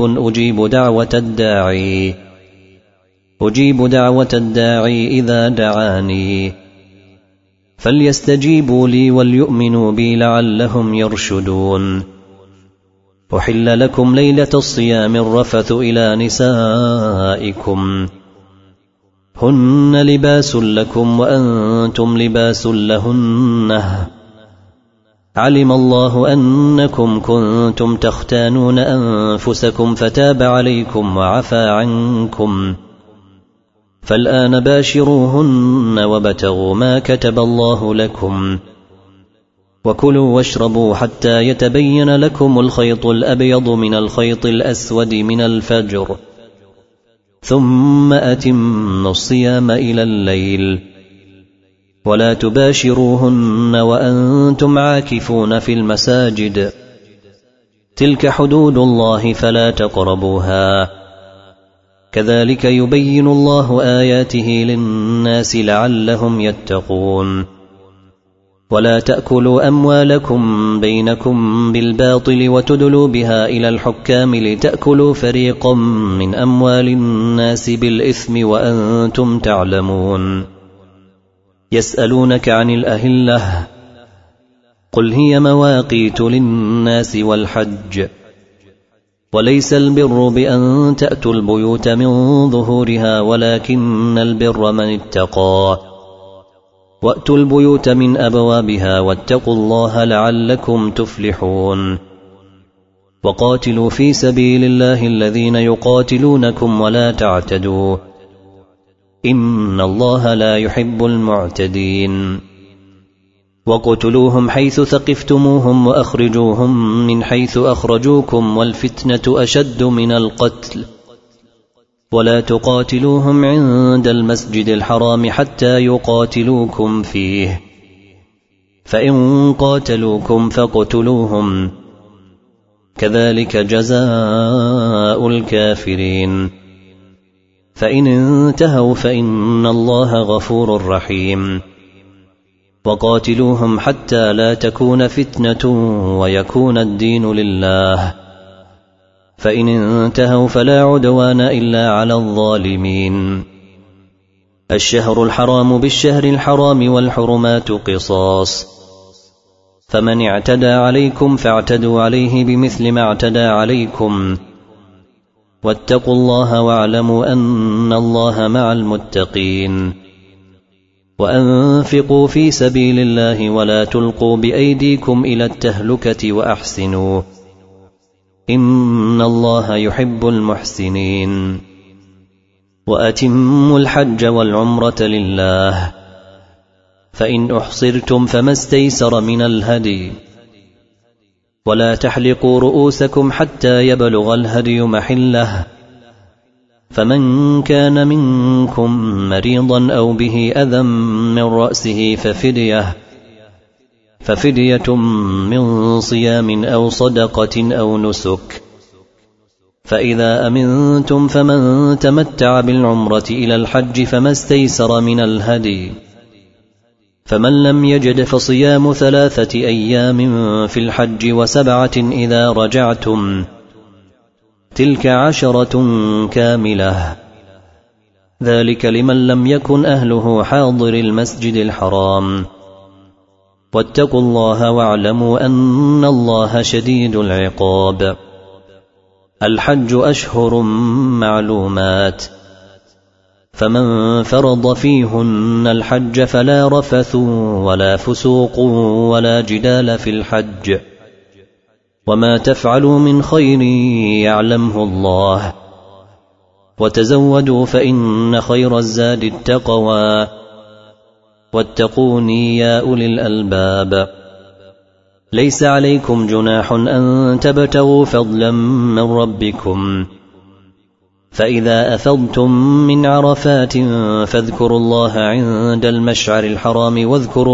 أجيب دعوة الداعي إذا دعاني فليستجيبوا لي وليؤمنوا بي لعلهم يرشدون. أحل لكم ليلة الصيام الرفث إلى نسائكم هن لباس لكم وأنتم لباس لهن علم الله أنكم كنتم تختانون أنفسكم فتاب عليكم وعفى عنكم فالآن باشروهن وابتغوا ما كتب الله لكم وكلوا واشربوا حتى يتبين لكم الخيط الأبيض من الخيط الأسود من الفجر ثم أتموا الصيام إلى الليل ولا تباشروهن وأنتم عاكفون في المساجد تلك حدود الله فلا تقربوها كذلك يبين الله آياته للناس لعلهم يتقون. ولا تأكلوا أموالكم بينكم بالباطل وتدلوا بها إلى الحكام لتأكلوا فريقا من أموال الناس بالإثم وأنتم تعلمون. يسألونك عن الأهلة قل هي مواقيت للناس والحج وليس البر بأن تأتوا البيوت من ظهورها ولكن البر من اتقى وأتوا البيوت من أبوابها واتقوا الله لعلكم تفلحون وقاتلوا في سبيل الله الذين يقاتلونكم ولا تعتدوا إن الله لا يحب المعتدين وقتلوهم حيث ثقفتموهم وأخرجوهم من حيث أخرجوكم والفتنة أشد من القتل ولا تقاتلوهم عند المسجد الحرام حتى يقاتلوكم فيه فإن قاتلوكم فاقتلوهم كذلك جزاء الكافرين فإن انتهوا فإن الله غفور رحيم وقاتلوهم حتى لا تكون فتنة ويكون الدين لله فإن انتهوا فلا عدوان إلا على الظالمين الشهر الحرام بالشهر الحرام والحرمات قصاص فمن اعتدى عليكم فاعتدوا عليه بمثل ما اعتدى عليكم واتقوا الله واعلموا أن الله مع المتقين وأنفقوا في سبيل الله ولا تلقوا بأيديكم إلى التهلكة وأحسنوا إن الله يحب المحسنين وأتموا الحج والعمرة لله فإن أحصرتم فما استيسر من الهدي ولا تحلقوا رؤوسكم حتى يبلغ الهدي محله فمن كان منكم مريضا أو به أذى من رأسه ففدية من صيام أو صدقة أو نسك فإذا أمنتم فمن تمتع بالعمرة إلى الحج فما استيسر من الهدي فمن لم يجد فصيام 3 أيام في الحج و7 إذا رجعتم تلك 10 كاملة ذلك لمن لم يكن أهله حاضر المسجد الحرام واتقوا الله واعلموا أن الله شديد العقاب الحج أشهر معلومات فمن فرض فيهن الحج فلا رفث ولا فسوق ولا جدال في الحج وما تفعلوا من خير يعلمه الله وتزودوا فإن خير الزاد التقوى واتقوني يا أولي الألباب ليس عليكم جناح أن تبتغوا فضلا من ربكم فإذا أفضتم من عرفات فاذكروا الله عند المشعر الحرام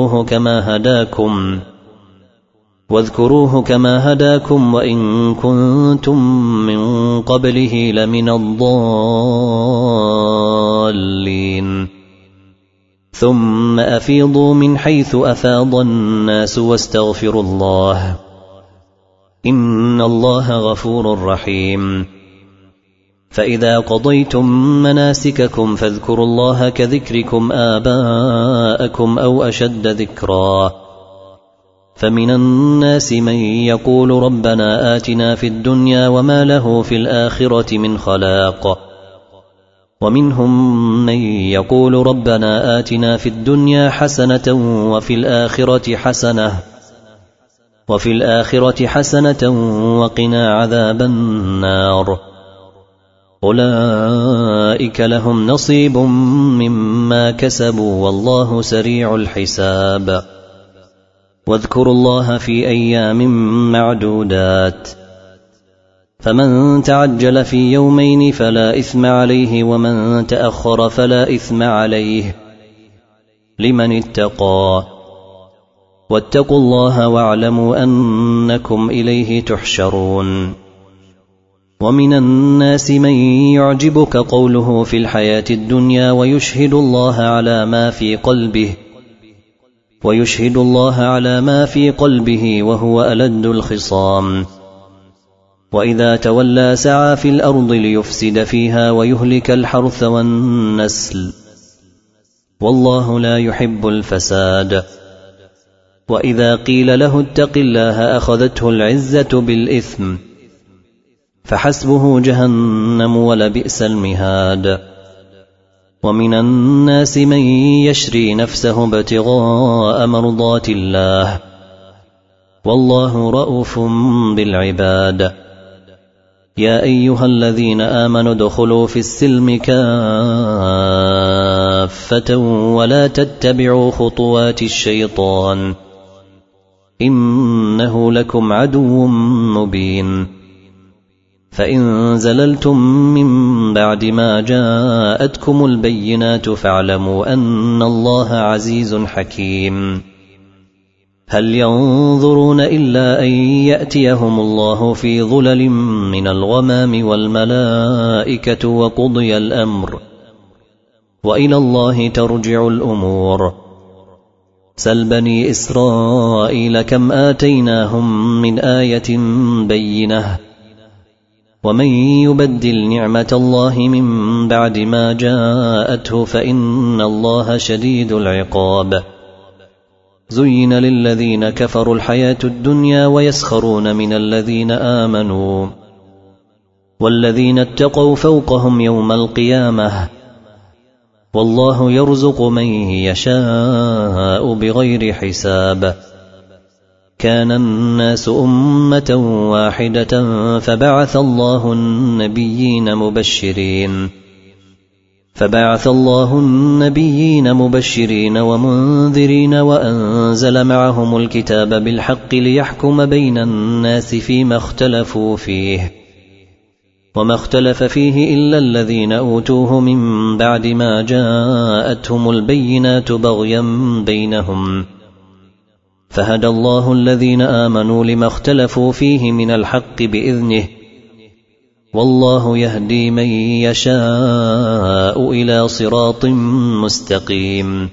واذكروه كما هداكم وإن كنتم من قبله لمن الضالين ثم أفيضوا من حيث أفاض الناس واستغفروا الله إن الله غفور رحيم فإذا قضيتم مناسككم فاذكروا الله كذكركم آباءكم أو أشد ذكرا فمن الناس من يقول ربنا آتنا في الدنيا وما له في الآخرة من خلاق ومنهم من يقول ربنا آتنا في الدنيا حسنة وفي الآخرة حسنة وقنا عذاب النار أولئك لهم نصيب مما كسبوا والله سريع الحساب واذكروا الله في أيام معدودات فمن تعجل في يومين فلا إثم عليه ومن تأخر فلا إثم عليه لمن اتقى واتقوا الله واعلموا أنكم إليه تحشرون ومن الناس من يعجبك قوله في الحياة الدنيا ويشهد الله على ما في قلبه وهو ألد الخصام وإذا تولى سعى في الأرض ليفسد فيها ويهلك الحرث والنسل والله لا يحب الفساد وإذا قيل له اتق الله أخذته العزة بالإثم فحسبه جهنم ولبئس المهاد. ومن الناس من يشري نفسه ابتغاء مرضات الله والله رءوف بالعباد. يا أيها الذين آمنوا ادخلوا في السلم كافة ولا تتبعوا خطوات الشيطان إنه لكم عدو مبين. فإن زللتم من بعد ما جاءتكم البينات فاعلموا أن الله عزيز حكيم. هل ينظرون إلا أن يأتيهم الله في ظلل من الغمام والملائكة وقضي الأمر وإلى الله ترجع الأمور. سل بني إسرائيل كم آتيناهم من آية بينة ومن يبدل نعمة الله من بعد ما جاءته فإن الله شديد العقاب. زين للذين كفروا الحياة الدنيا ويسخرون من الذين آمنوا والذين اتقوا فوقهم يوم القيامة والله يرزق من يشاء بغير حساب. كان الناس أمة واحدة فبعث الله النبيين مبشرين ومنذرين وأنزل معهم الكتاب بالحق ليحكم بين الناس فيما اختلفوا فيه وما اختلف فيه إلا الذين أوتوه من بعد ما جاءتهم البينات بغيا بينهم فهدى الله الذين آمنوا لما اختلفوا فيه من الحق بإذنه والله يهدي من يشاء إلى صراط مستقيم.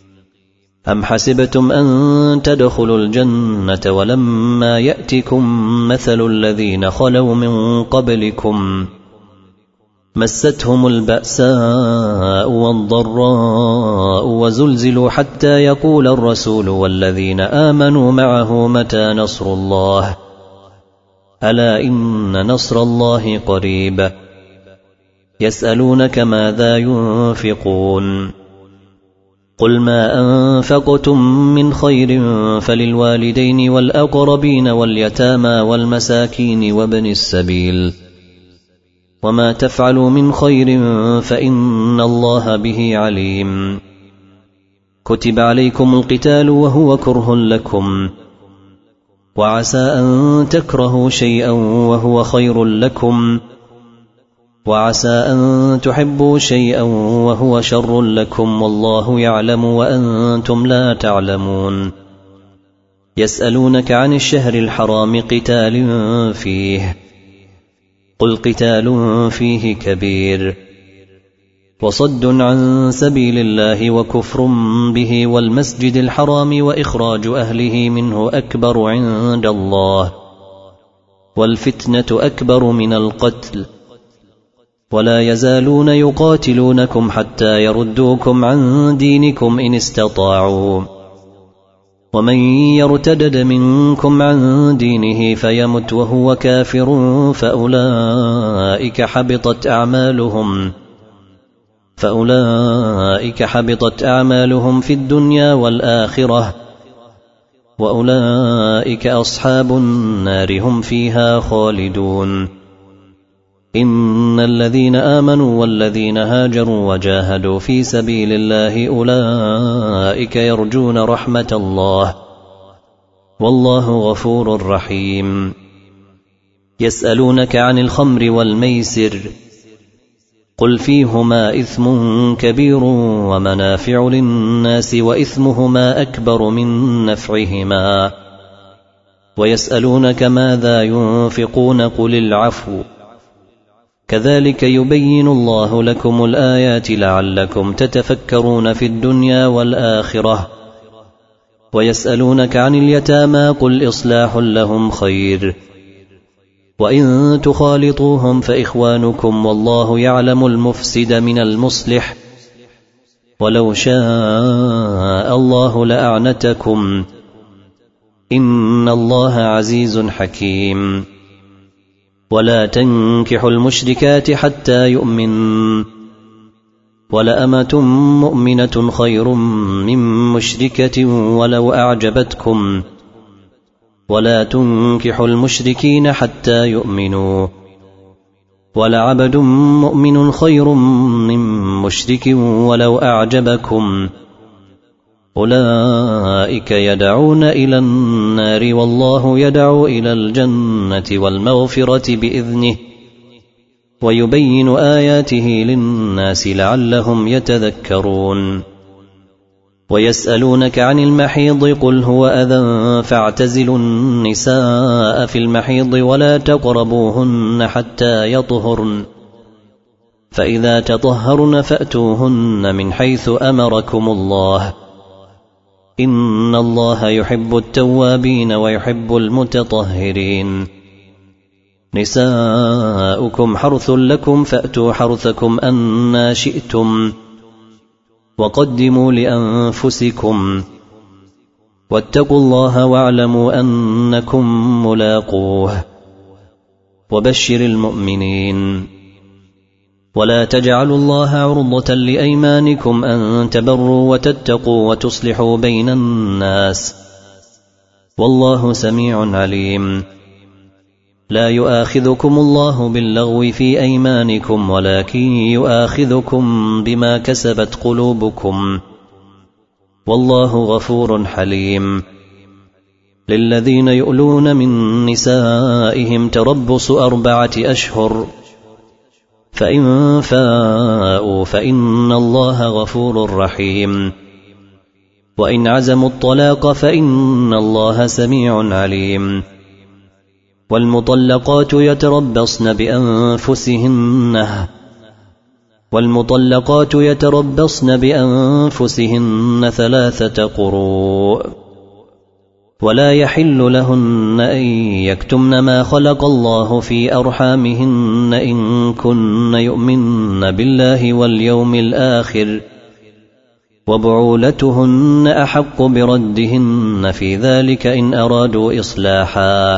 أم حسبتم أن تدخلوا الجنة ولما يأتكم مثل الذين خلوا من قبلكم مستهم البأساء والضراء وزلزلوا حتى يقول الرسول والذين آمنوا معه متى نصر الله ألا إن نصر الله قريب. يسألونك ماذا ينفقون قل ما أنفقتم من خير فللوالدين والأقربين واليتامى والمساكين وابن السبيل وما تفعلوا من خير فإن الله به عليم. كتب عليكم القتال وهو كره لكم وعسى أن تكرهوا شيئا وهو خير لكم وعسى أن تحبوا شيئا وهو شر لكم والله يعلم وأنتم لا تعلمون. يسألونك عن الشهر الحرام قتال فيه قل قتال فيه كبير وصد عن سبيل الله وكفر به والمسجد الحرام وإخراج أهله منه أكبر عند الله والفتنة أكبر من القتل ولا يزالون يقاتلونكم حتى يردوكم عن دينكم إن استطاعوا ومن يرتدد منكم عن دينه فيمت وهو كافر فأولئك حبطت أعمالهم في الدنيا والآخرة وأولئك أصحاب النار هم فيها خالدون. إن الذين آمنوا والذين هاجروا وجاهدوا في سبيل الله أولئك يرجون رحمة الله والله غفور رحيم. يسألونك عن الخمر والميسر قل فيهما إثم كبير ومنافع للناس وإثمهما أكبر من نفعهما ويسألونك ماذا ينفقون قل العفو كذلك يبين الله لكم الآيات لعلكم تتفكرون في الدنيا والآخرة. ويسألونك عن اليتامى قل إصلاح لهم خير وإن تخالطوهم فإخوانكم والله يعلم المفسد من المصلح ولو شاء الله لأعنتكم إن الله عزيز حكيم. ولا تنكحوا المشركات حتى يؤمن، ولأمة مؤمنة خير من مشركة ولو أعجبتكم، ولا تنكحوا المشركين حتى يؤمنوا، ولعبد مؤمن خير من مشرك ولو أعجبكم، أولئك يدعون إلى النار والله يدعو إلى الجنة والمغفرة بإذنه، ويبين آياته للناس لعلهم يتذكرون. ويسألونك عن المحيض قل هو أذى فاعتزلوا النساء في المحيض ولا تقربوهن حتى يطهرن، فإذا تطهرن فأتوهن من حيث أمركم الله، إن الله يحب التوابين ويحب المتطهرين. نساؤكم حرث لكم فأتوا حرثكم أنى شئتم، وقدموا لأنفسكم، واتقوا الله واعلموا أنكم ملاقوه، وبشر المؤمنين. ولا تجعلوا الله عرضة لأيمانكم أن تبروا وتتقوا وتصلحوا بين الناس، والله سميع عليم. لا يؤاخذكم الله باللغو في أيمانكم ولكن يؤاخذكم بما كسبت قلوبكم، والله غفور حليم. للذين يؤلون من نسائهم تربص 4 أشهر، فإن فاءوا فإن الله غفور رحيم، وإن عزموا الطلاق فإن الله سميع عليم. والمطلقات يتربصن بأنفسهن 3 قروء، ولا يحل لهن أن يكتمن ما خلق الله في أرحامهن إن كن يؤمن بالله واليوم الآخر، وبعولتهن أحق بردهن في ذلك إن أرادوا إصلاحا،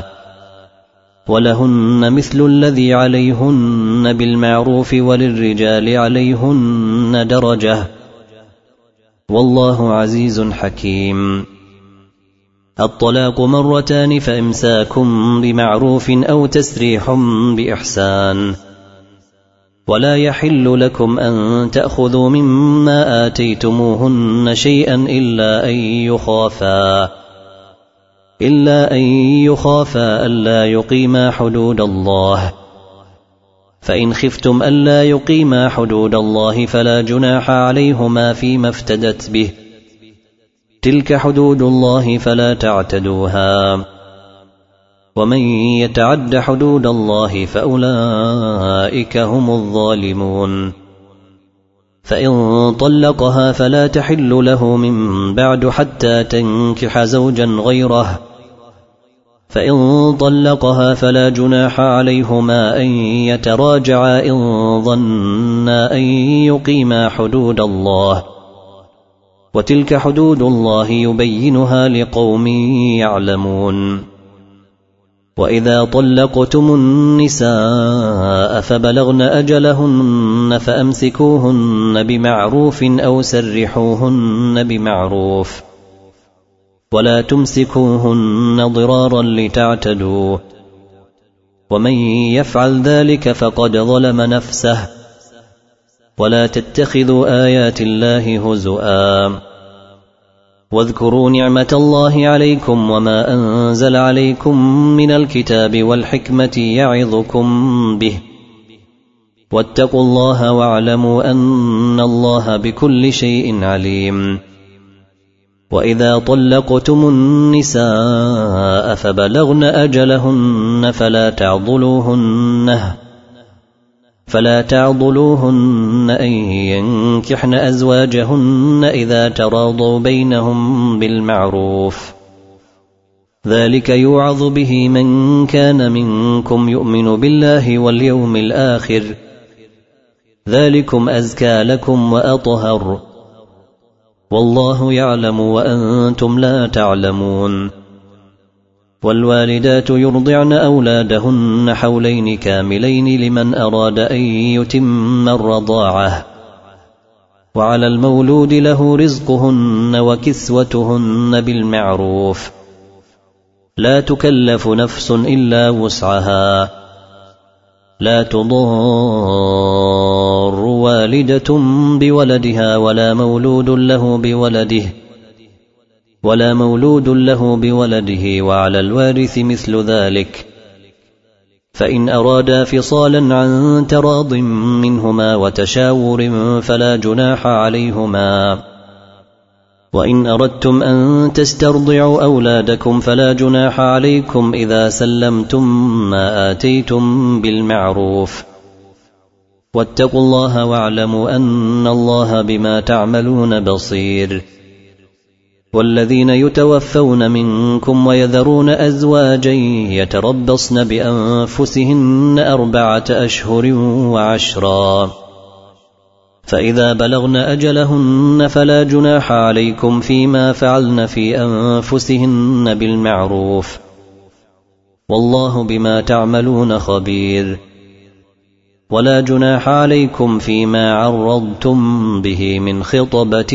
ولهن مثل الذي عليهن بالمعروف وللرجال عليهن درجة، والله عزيز حكيم. الطلاق 2 فإمساك بمعروف أو تسريح بإحسان، ولا يحل لكم أن تأخذوا مما آتيتموهن شيئا إلا أن يخافا ألا يقيما حدود الله، فإن خفتم ألا يقيما حدود الله فلا جناح عليهما فيما افتدت به، تلك حدود الله فلا تعتدوها، ومن يتعد حدود الله فأولئك هم الظالمون. فإن طلقها فلا تحل له من بعد حتى تنكح زوجا غيره، فإن طلقها فلا جناح عليهما أن يتراجعا إن ظنا أن يقيما حدود الله، وتلك حدود الله يبينها لقوم يعلمون. وإذا طلقتم النساء فبلغن أجلهن فأمسكوهن بمعروف أو سرحوهن بمعروف، ولا تمسكوهن ضرارا لتعتدوا، ومن يفعل ذلك فقد ظلم نفسه. ولا تتخذوا آيات الله هزؤا، واذكروا نعمة الله عليكم وما أنزل عليكم من الكتاب والحكمة يعظكم به، واتقوا الله واعلموا أن الله بكل شيء عليم. وإذا طلقتم النساء فبلغن أجلهن فلا تعضلوهن أن ينكحن أزواجهن إذا تراضوا بينهم بالمعروف، ذلك يوعظ به من كان منكم يؤمن بالله واليوم الآخر، ذلكم أزكى لكم وأطهر، والله يعلم وأنتم لا تعلمون. والوالدات يرضعن أولادهن حولين كاملين لمن أراد أن يتم الرضاعة، وعلى المولود له رزقهن وكسوتهن بالمعروف، لا تكلف نفس إلا وسعها، لا تضار والدة بولدها ولا مولود له بولده، وعلى الوارث مثل ذلك، فإن أرادا فصالا عن تراض منهما وتشاور فلا جناح عليهما، وإن أردتم أن تسترضعوا أولادكم فلا جناح عليكم إذا سلمتم ما آتيتم بالمعروف، واتقوا الله واعلموا أن الله بما تعملون بصير. والذين يتوفون منكم ويذرون أزواجا يتربصن بأنفسهن 4 أشهر و10، فإذا بلغن أجلهن فلا جناح عليكم فيما فعلن في أنفسهن بالمعروف، والله بما تعملون خبير. ولا جناح عليكم فيما عرضتم به من خطبة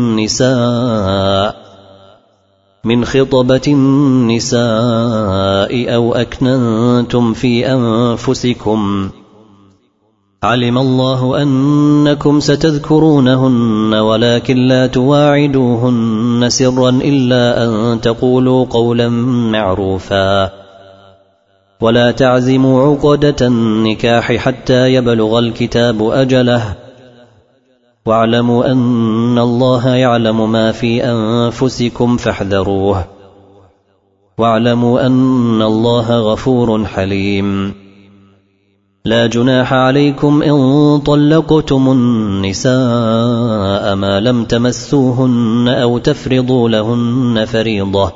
النساء أو أكننتم في أنفسكم، علم الله أنكم ستذكرونهن ولكن لا تواعدوهن سرا إلا أن تقولوا قولا معروفا، ولا تعزموا عقدة النكاح حتى يبلغ الكتاب أجله، واعلموا أن الله يعلم ما في أنفسكم فاحذروه، واعلموا أن الله غفور حليم. لا جناح عليكم إن طلقتم النساء ما لم تمسوهن أو تفرضوا لهن فريضة،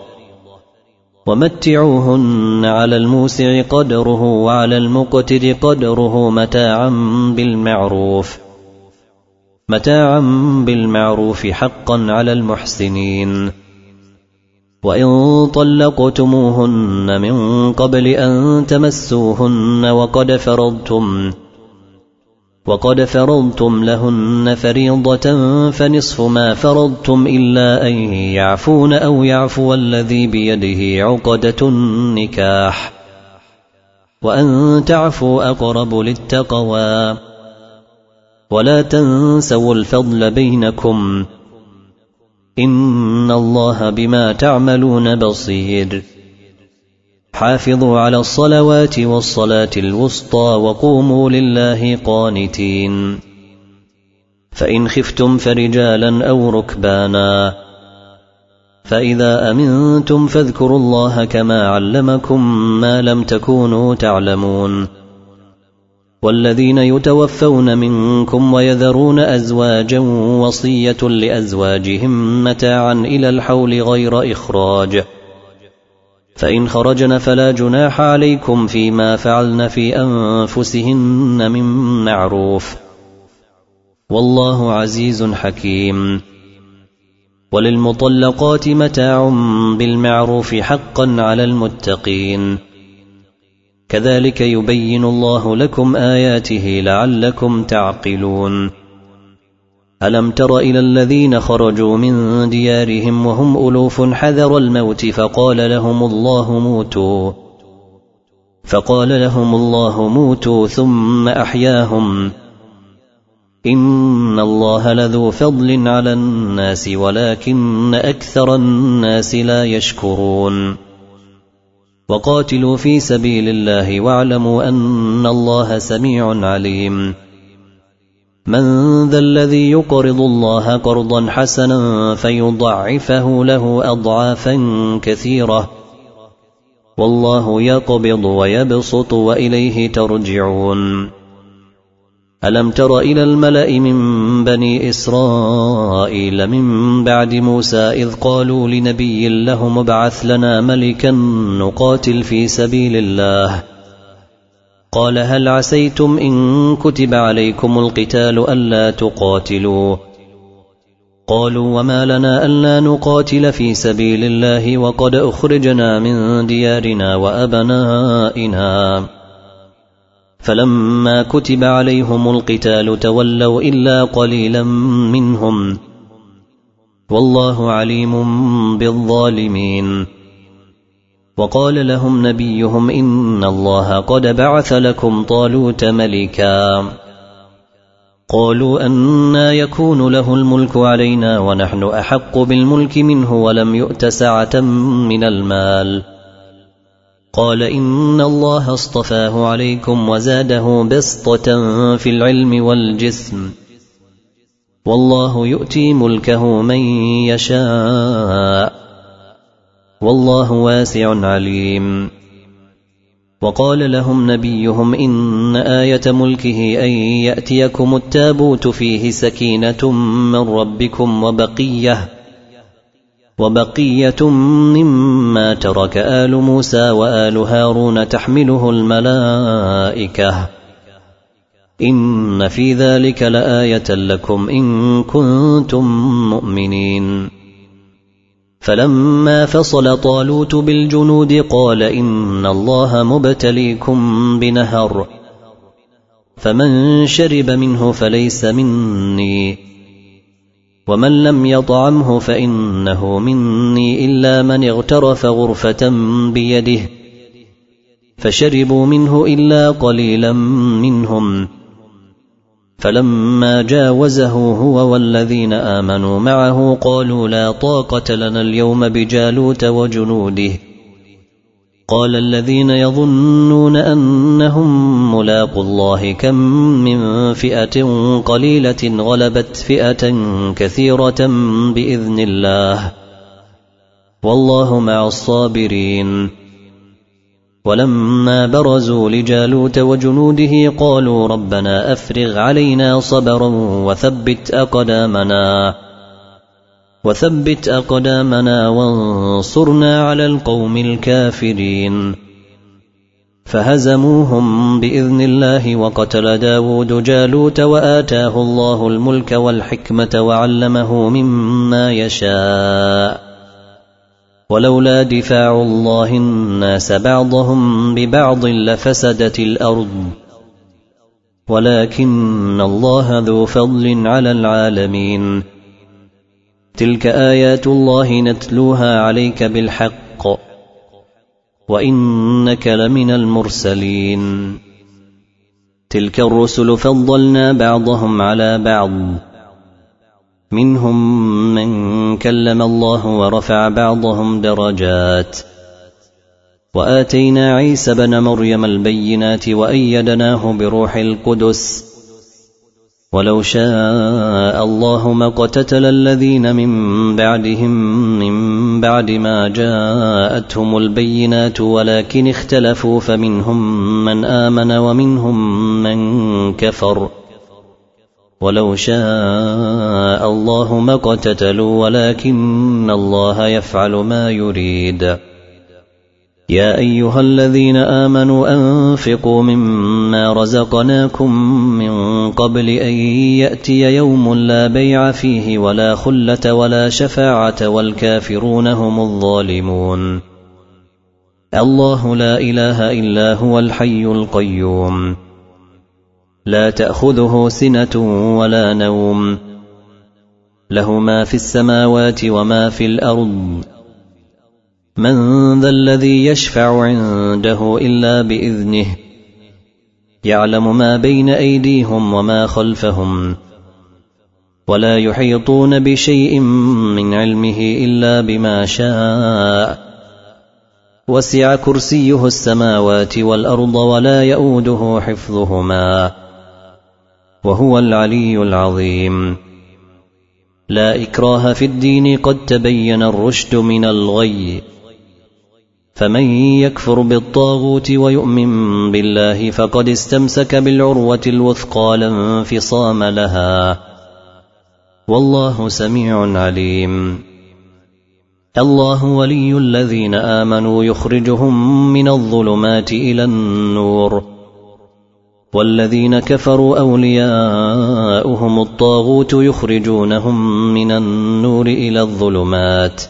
ومتعوهن على الموسع قدره وعلى المقتر قدره متاعا بالمعروف حقا على المحسنين. وإن طلقتموهن من قبل أن تمسوهن وقد فرضتم لهن فريضة فنصف ما فرضتم إلا أن يعفون أو يعفو الذي بيده عقدة النكاح، وأن تعفوا أقرب للتقوى، ولا تنسوا الفضل بينكم، إن الله بما تعملون بصير. حافظوا على الصلوات والصلاة الوسطى وقوموا لله قانتين. فإن خفتم فرجالا أو ركبانا، فإذا أمنتم فاذكروا الله كما علمكم ما لم تكونوا تعلمون. والذين يتوفون منكم ويذرون أزواجا وصية لأزواجهم متاعا إلى الحول غير إخراج، فإن خرجن فلا جناح عليكم فيما فعلن في أنفسهن من معروف، والله عزيز حكيم. وللمطلقات متاع بالمعروف حقا على المتقين، كذلك يبين الله لكم آياته لعلكم تعقلون. ألم تر إلى الذين خرجوا من ديارهم وهم ألوف حذر الموت فقال لهم الله موتوا ثم أحياهم، إن الله لذو فضل على الناس ولكن أكثر الناس لا يشكرون. وقاتلوا في سبيل الله واعلموا أن الله سميع عليم. من ذا الذي يقرض الله قرضا حسنا فيضاعفه له أضعافا كثيرة، والله يقبض ويبسط وإليه ترجعون. ألم تر إلى الملأ من بني إسرائيل من بعد موسى إذ قالوا لنبي لهم ابعث لنا ملكا نقاتل في سبيل الله، قال هل عسيتم إن كتب عليكم القتال ألا تقاتلوا، قالوا وما لنا ألا نقاتل في سبيل الله وقد أخرجنا من ديارنا وأبنائنا فلما كتب عليهم القتال تولوا إلا قليلا منهم والله عليم بالظالمين. وقال لهم نبيهم إن الله قد بعث لكم طالوت ملكا. قالوا أنى يكون له الملك علينا ونحن أحق بالملك منه ولم يؤت سعة من المال. قال إن الله اصطفاه عليكم وزاده بسطة في العلم والجسم والله يؤتي ملكه من يشاء والله واسع عليم. وقال لهم نبيهم إن آية ملكه أن يأتيكم التابوت فيه سكينة من ربكم وبقية مما ترك آل موسى وآل هارون تحمله الملائكة إن في ذلك لآية لكم إن كنتم مؤمنين. فلما فصل طالوت بالجنود قال إن الله مبتليكم بنهر فمن شرب منه فليس مني ومن لم يطعمه فإنه مني إلا من اغترف غرفة بيده فشربوا منه إلا قليلا منهم. فلما جاوزه هو والذين آمنوا معه قالوا لا طاقة لنا اليوم بجالوت وجنوده. قال الذين يظنون أنهم ملاقوا الله كم من فئة قليلة غلبت فئة كثيرة بإذن الله والله مع الصابرين. ولما برزوا لجالوت وجنوده قالوا ربنا أفرغ علينا صبرا وثبت أقدامنا وانصرنا على القوم الكافرين. فهزموهم بإذن الله وقتل داود جالوت وآتاه الله الملك والحكمة وعلمه مما يشاء. ولولا دفاع الله الناس بعضهم ببعض لفسدت الأرض ولكن الله ذو فضل على العالمين. تلك آيات الله نتلوها عليك بالحق وإنك لمن المرسلين. تلك الرسل فضلنا بعضهم على بعض منهم من كلم الله ورفع بعضهم درجات وآتينا عيسى بن مريم البينات وأيدناه بروح القدس ولو شاء الله ما اقتتل الذين من بعدهم من بعد ما جاءتهم البينات ولكن اختلفوا فمنهم من آمن ومنهم من كفر ولو شاء الله ما اقتتلوا ولكن الله يفعل ما يريد. يا أيها الذين آمنوا أنفقوا مما رزقناكم من قبل أن يأتي يوم لا بيع فيه ولا خلة ولا شفاعة والكافرون هم الظالمون. الله لا إله إلا هو الحي القيوم لا تأخذه سنة ولا نوم له ما في السماوات وما في الأرض. من ذا الذي يشفع عنده إلا بإذنه يعلم ما بين أيديهم وما خلفهم ولا يحيطون بشيء من علمه إلا بما شاء. وسع كرسيه السماوات والأرض ولا يؤوده حفظهما وهو العلي العظيم. لا إكراه في الدين قد تبين الرشد من الغي فمن يكفر بالطاغوت ويؤمن بالله فقد استمسك بالعروة الوثقى لا انفصام لها والله سميع عليم. الله ولي الذين آمنوا يخرجهم من الظلمات إلى النور والذين كفروا أولياؤهم الطاغوت يخرجونهم من النور إلى الظلمات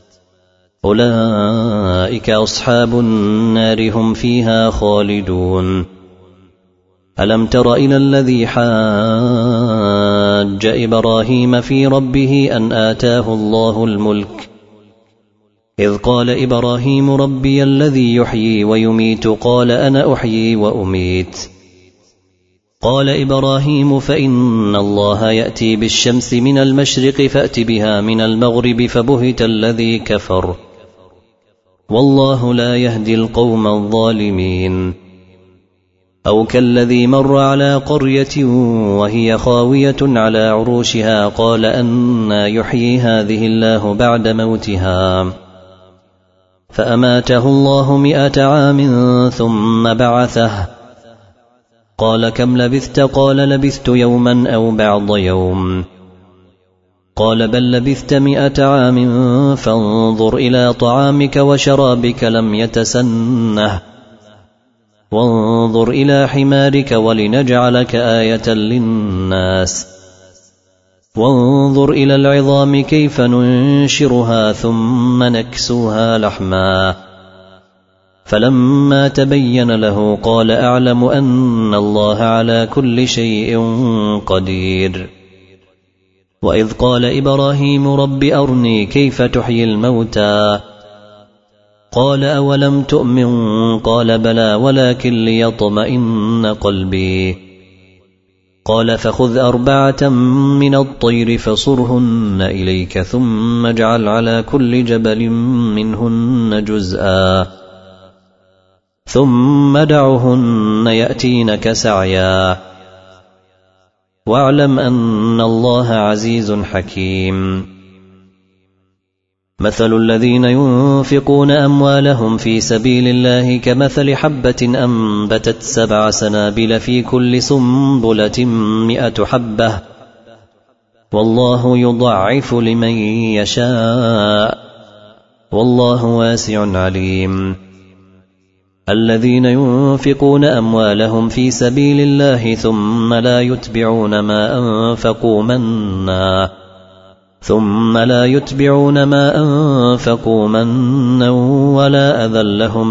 أولئك أصحاب النار هم فيها خالدون ألم تر إلى الذي حاج إبراهيم في ربه أن آتاه الله الملك إذ قال إبراهيم ربي الذي يحيي ويميت قال أنا أحيي وأميت قال إبراهيم فإن الله يأتي بالشمس من المشرق فأت بها من المغرب فبهت الذي كفر والله لا يهدي القوم الظالمين أو كالذي مر على قرية وهي خاوية على عروشها قال أنى يحيي هذه الله بعد موتها فأماته الله 100 عام ثم بعثه قال كم لبثت قال لبثت يوما أو بعض يوم قال بل لبثت 100 عام فانظر إلى طعامك وشرابك لم يتسنه وانظر إلى حمارك ولنجعلك آية للناس وانظر إلى العظام كيف ننشرها ثم نكسوها لحما فلما تبين له قال أعلم أن الله على كل شيء قدير وإذ قال إبراهيم رب أرني كيف تحيي الموتى قال أولم تؤمن قال بلى ولكن ليطمئن قلبي قال فخذ 4 من الطير فصرهن إليك ثم اجعل على كل جبل منهن جزءا ثم دعهن يأتينك سعيا واعلم أن الله عزيز حكيم مثل الذين ينفقون أموالهم في سبيل الله كمثل حبة أنبتت 7 سنابل في كل سنبلة 100 حبة والله يضعف لمن يشاء والله واسع عليم الذين ينفقون أموالهم في سبيل الله ثم لا يتبعون ما أنفقوا منا ولا أذى لهم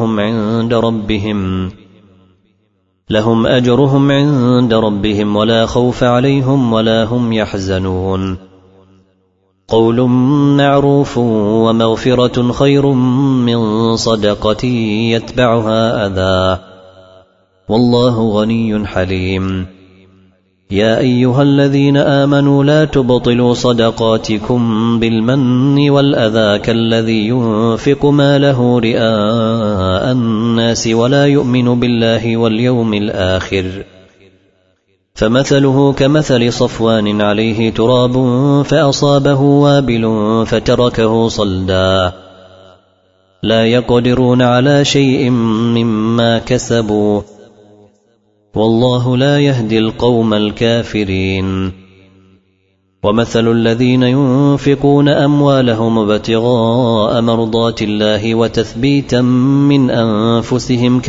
أجرهم عند ربهم ولا خوف عليهم ولا هم يحزنون قول معروف ومغفرة خير من صدقة يتبعها أذى والله غني حليم يا أيها الذين آمنوا لا تبطلوا صدقاتكم بالمن والأذى كالذي ينفق ماله رئاء الناس ولا يؤمن بالله واليوم الآخر فمثله كمثل صفوان عليه تراب فأصابه وابل فتركه صلدا لا يقدرون على شيء مما كسبوا والله لا يهدي القوم الكافرين ومثل الذين ينفقون أموالهم ابتغاء مرضات الله وتثبيتا من أنفسهم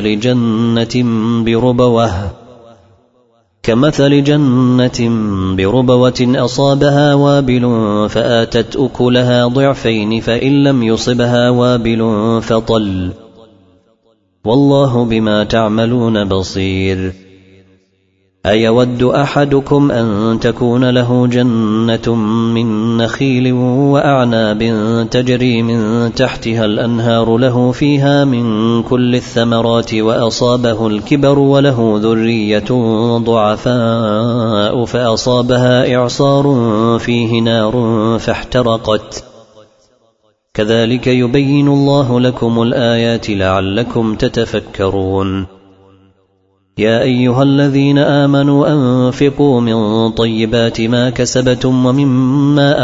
كمثل جنة بربوة أصابها وابل فآتت أكلها ضعفين فإن لم يصبها وابل فطل والله بما تعملون بصير أيود أحدكم أن تكون له جنة من نخيل وأعناب تجري من تحتها الأنهار له فيها من كل الثمرات وأصابه الكبر وله ذرية ضعفاء فأصابها إعصار فيه نار فاحترقت كذلك يبين الله لكم الآيات لعلكم تتفكرون يا أيها الذين آمنوا أنفقوا من طيبات ما كسبتم ومما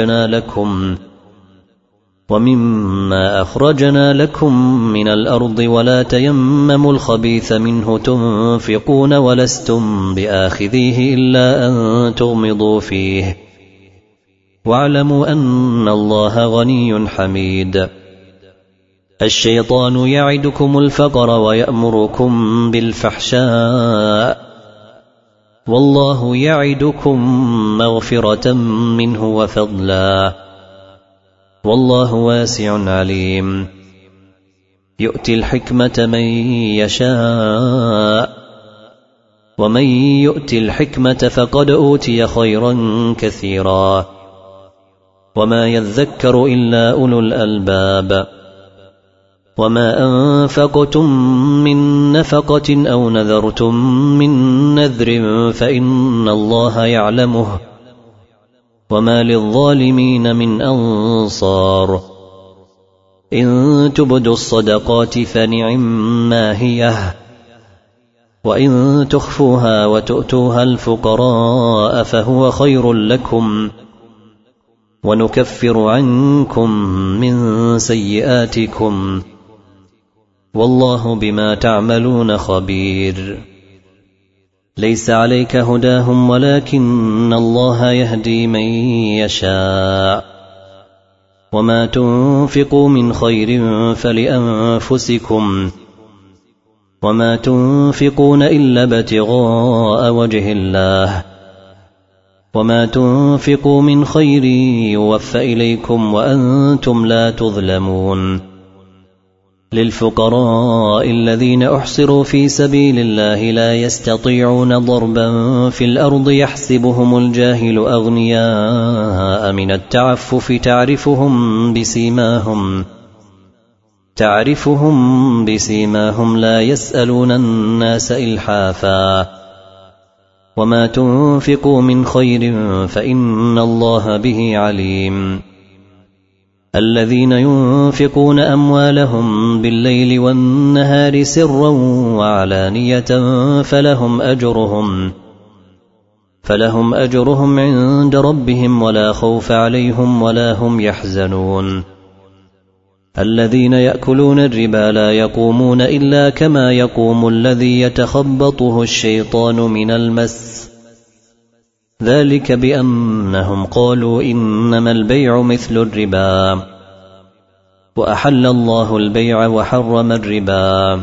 أخرجنا لكم من الأرض ولا تيمموا الخبيث منه تنفقون ولستم بآخذيه إلا أن تغمضوا فيه واعلموا أن الله غني حميد الشيطان يعدكم الفقر ويأمركم بالفحشاء والله يعدكم مغفرة منه وفضلا والله واسع عليم يؤتي الحكمة من يشاء ومن يؤتي الحكمة فقد أوتي خيرا كثيرا وما يذكر إلا أولو الألباب وما أنفقتم من نفقة أو نذرتم من نذر فإن الله يعلمه وما للظالمين من أنصار إن تبدوا الصدقات فنعما هي وإن تخفوها وتؤتوها الفقراء فهو خير لكم ونكفر عنكم من سيئاتكم والله بما تعملون خبير ليس عليك هداهم ولكن الله يهدي من يشاء وما تنفقوا من خير فلأنفسكم وما تنفقون إلا ابتغاء وجه الله وما تنفقوا من خير يوفى إليكم وأنتم لا تظلمون للفقراء الذين أحصروا في سبيل الله لا يستطيعون ضربا في الأرض يحسبهم الجاهل أغنياء من التعفف تعرفهم بسيماهم لا يسألون الناس إلحافا وما تنفقوا من خير فإن الله به عليم الذين ينفقون أموالهم بالليل والنهار سرا وعلانية فلهم أجرهم عند ربهم ولا خوف عليهم ولا هم يحزنون الذين يأكلون الربا لا يقومون إلا كما يقوم الذي يتخبطه الشيطان من المس ذلك بأنهم قالوا إنما البيع مثل الربا وأحل الله البيع وحرم الربا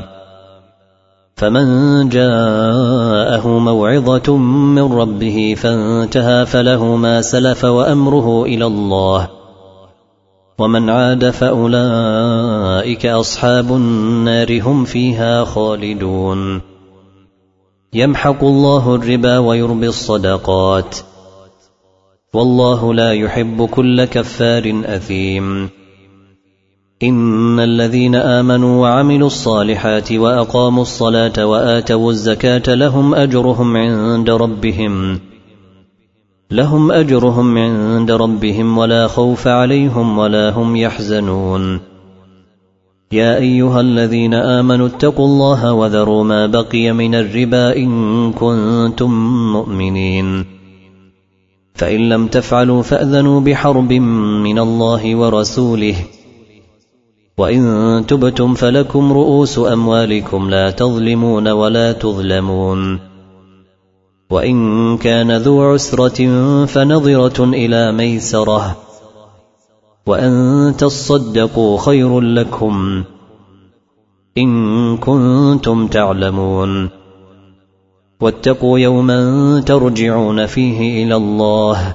فمن جاءه موعظة من ربه فانتهى فله ما سلف وأمره إلى الله ومن عاد فأولئك أصحاب النار هم فيها خالدون يمحق الله الربا ويربي الصدقات والله لا يحب كل كفار أثيم إن الذين آمنوا وعملوا الصالحات وأقاموا الصلاة وآتوا الزكاة لهم أجرهم عند ربهم ولا خوف عليهم ولا هم يحزنون يا أيها الذين آمنوا اتقوا الله وذروا ما بقي من الربا إن كنتم مؤمنين فإن لم تفعلوا فأذنوا بحرب من الله ورسوله وإن تبتم فلكم رؤوس أموالكم لا تظلمون ولا تظلمون وإن كان ذو عسرة فنظرة إلى ميسرة وأن تصدقوا خير لكم إن كنتم تعلمون واتقوا يوما ترجعون فيه إلى الله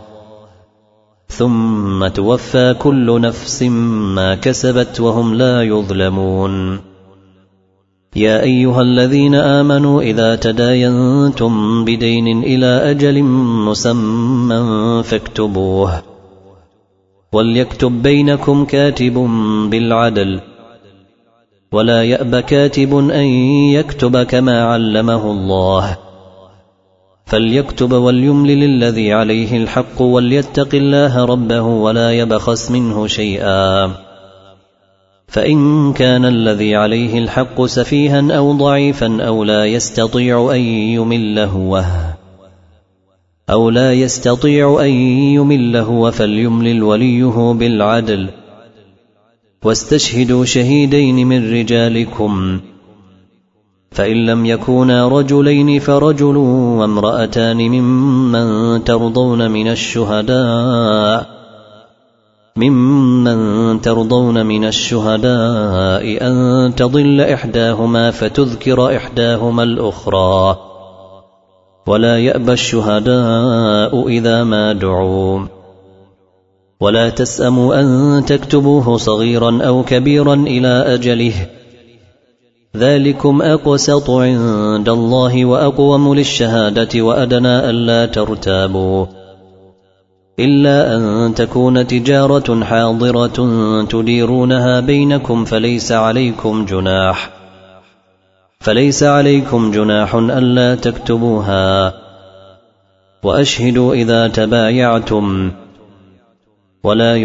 ثم توفى كل نفس ما كسبت وهم لا يظلمون يا أيها الذين آمنوا إذا تداينتم بدين إلى أجل مسمى فاكتبوه وليكتب بينكم كاتب بالعدل ولا يأب كاتب أن يكتب كما علمه الله فليكتب وليملل الذي عليه الحق وليتق الله ربه ولا يبخس منه شيئا فإن كان الذي عليه الحق سفيها أو ضعيفا أو لا يستطيع أن يمل هو فليملل وليه بالعدل واستشهدوا شهيدين من رجالكم فإن لم يكونا رجلين فرجل وامرأتان ممن ترضون من الشهداء ممن ترضون من الشهداء أن تضل إحداهما فتذكر إحداهما الأخرى ولا يأبى الشهداء إذا ما دعوا ولا تسأموا أن تكتبوه صغيرا أو كبيرا إلى أجله ذلكم أقسط عند الله وأقوم للشهادة وأدنى ألا ترتابوا إلا أن تكون تجارة حاضرة تديرونها بينكم فليس عليكم جناح ألا تكتبوها وأشهدوا إذا تبايعتم ولا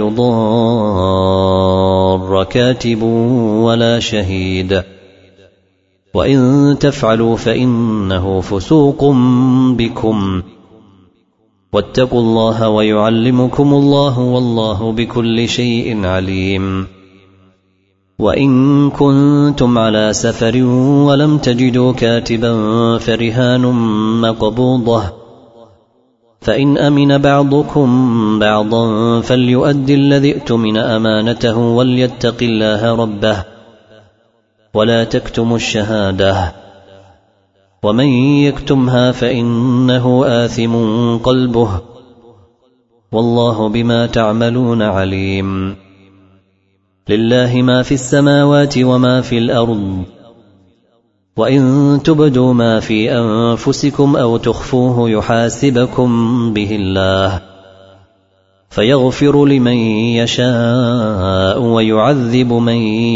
يضار كاتب ولا شهيد وإن تفعلوا فإنه فسوق بكم واتقوا الله ويعلمكم الله والله بكل شيء عليم وإن كنتم على سفر ولم تجدوا كاتبا فرهان مقبوضة فإن أمن بعضكم بعضا فليؤد الذي ائتمن أمانته وليتق الله ربه ولا تكتموا الشهادة ومن يكتمها فإنه آثم قلبه والله بما تعملون عليم لله ما في السماوات وما في الأرض وإن تبدوا ما في أنفسكم أو تخفوه يحاسبكم به الله فيغفر لمن يشاء ويعذب من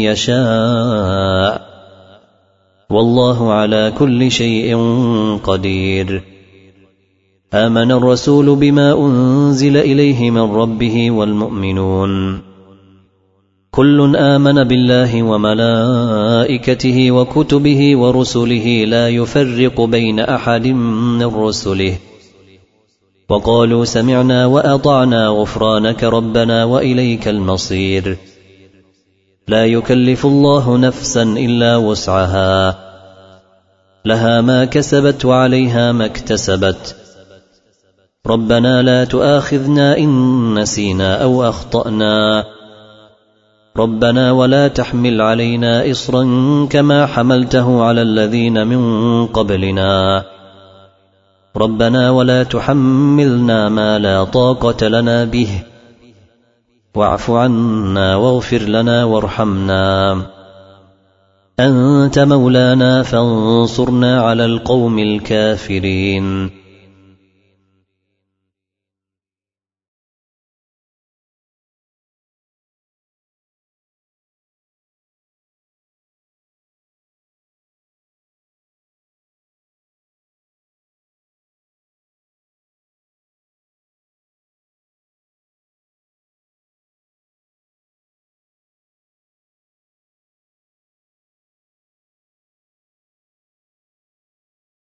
يشاء والله على كل شيء قدير آمن الرسول بما أنزل إليه من ربه والمؤمنون كل آمن بالله وملائكته وكتبه ورسله لا يفرق بين أحد من رسله وقالوا سمعنا وأطعنا غفرانك ربنا وإليك المصير لا يكلف الله نفسا إلا وسعها لها ما كسبت وعليها ما اكتسبت ربنا لا تؤاخذنا إن نسينا أو أخطأنا ربنا ولا تحمل علينا إصرا كما حملته على الذين من قبلنا ربنا ولا تحملنا ما لا طاقة لنا به واعف عنا واغفر لنا وارحمنا أنت مولانا فانصرنا على القوم الكافرين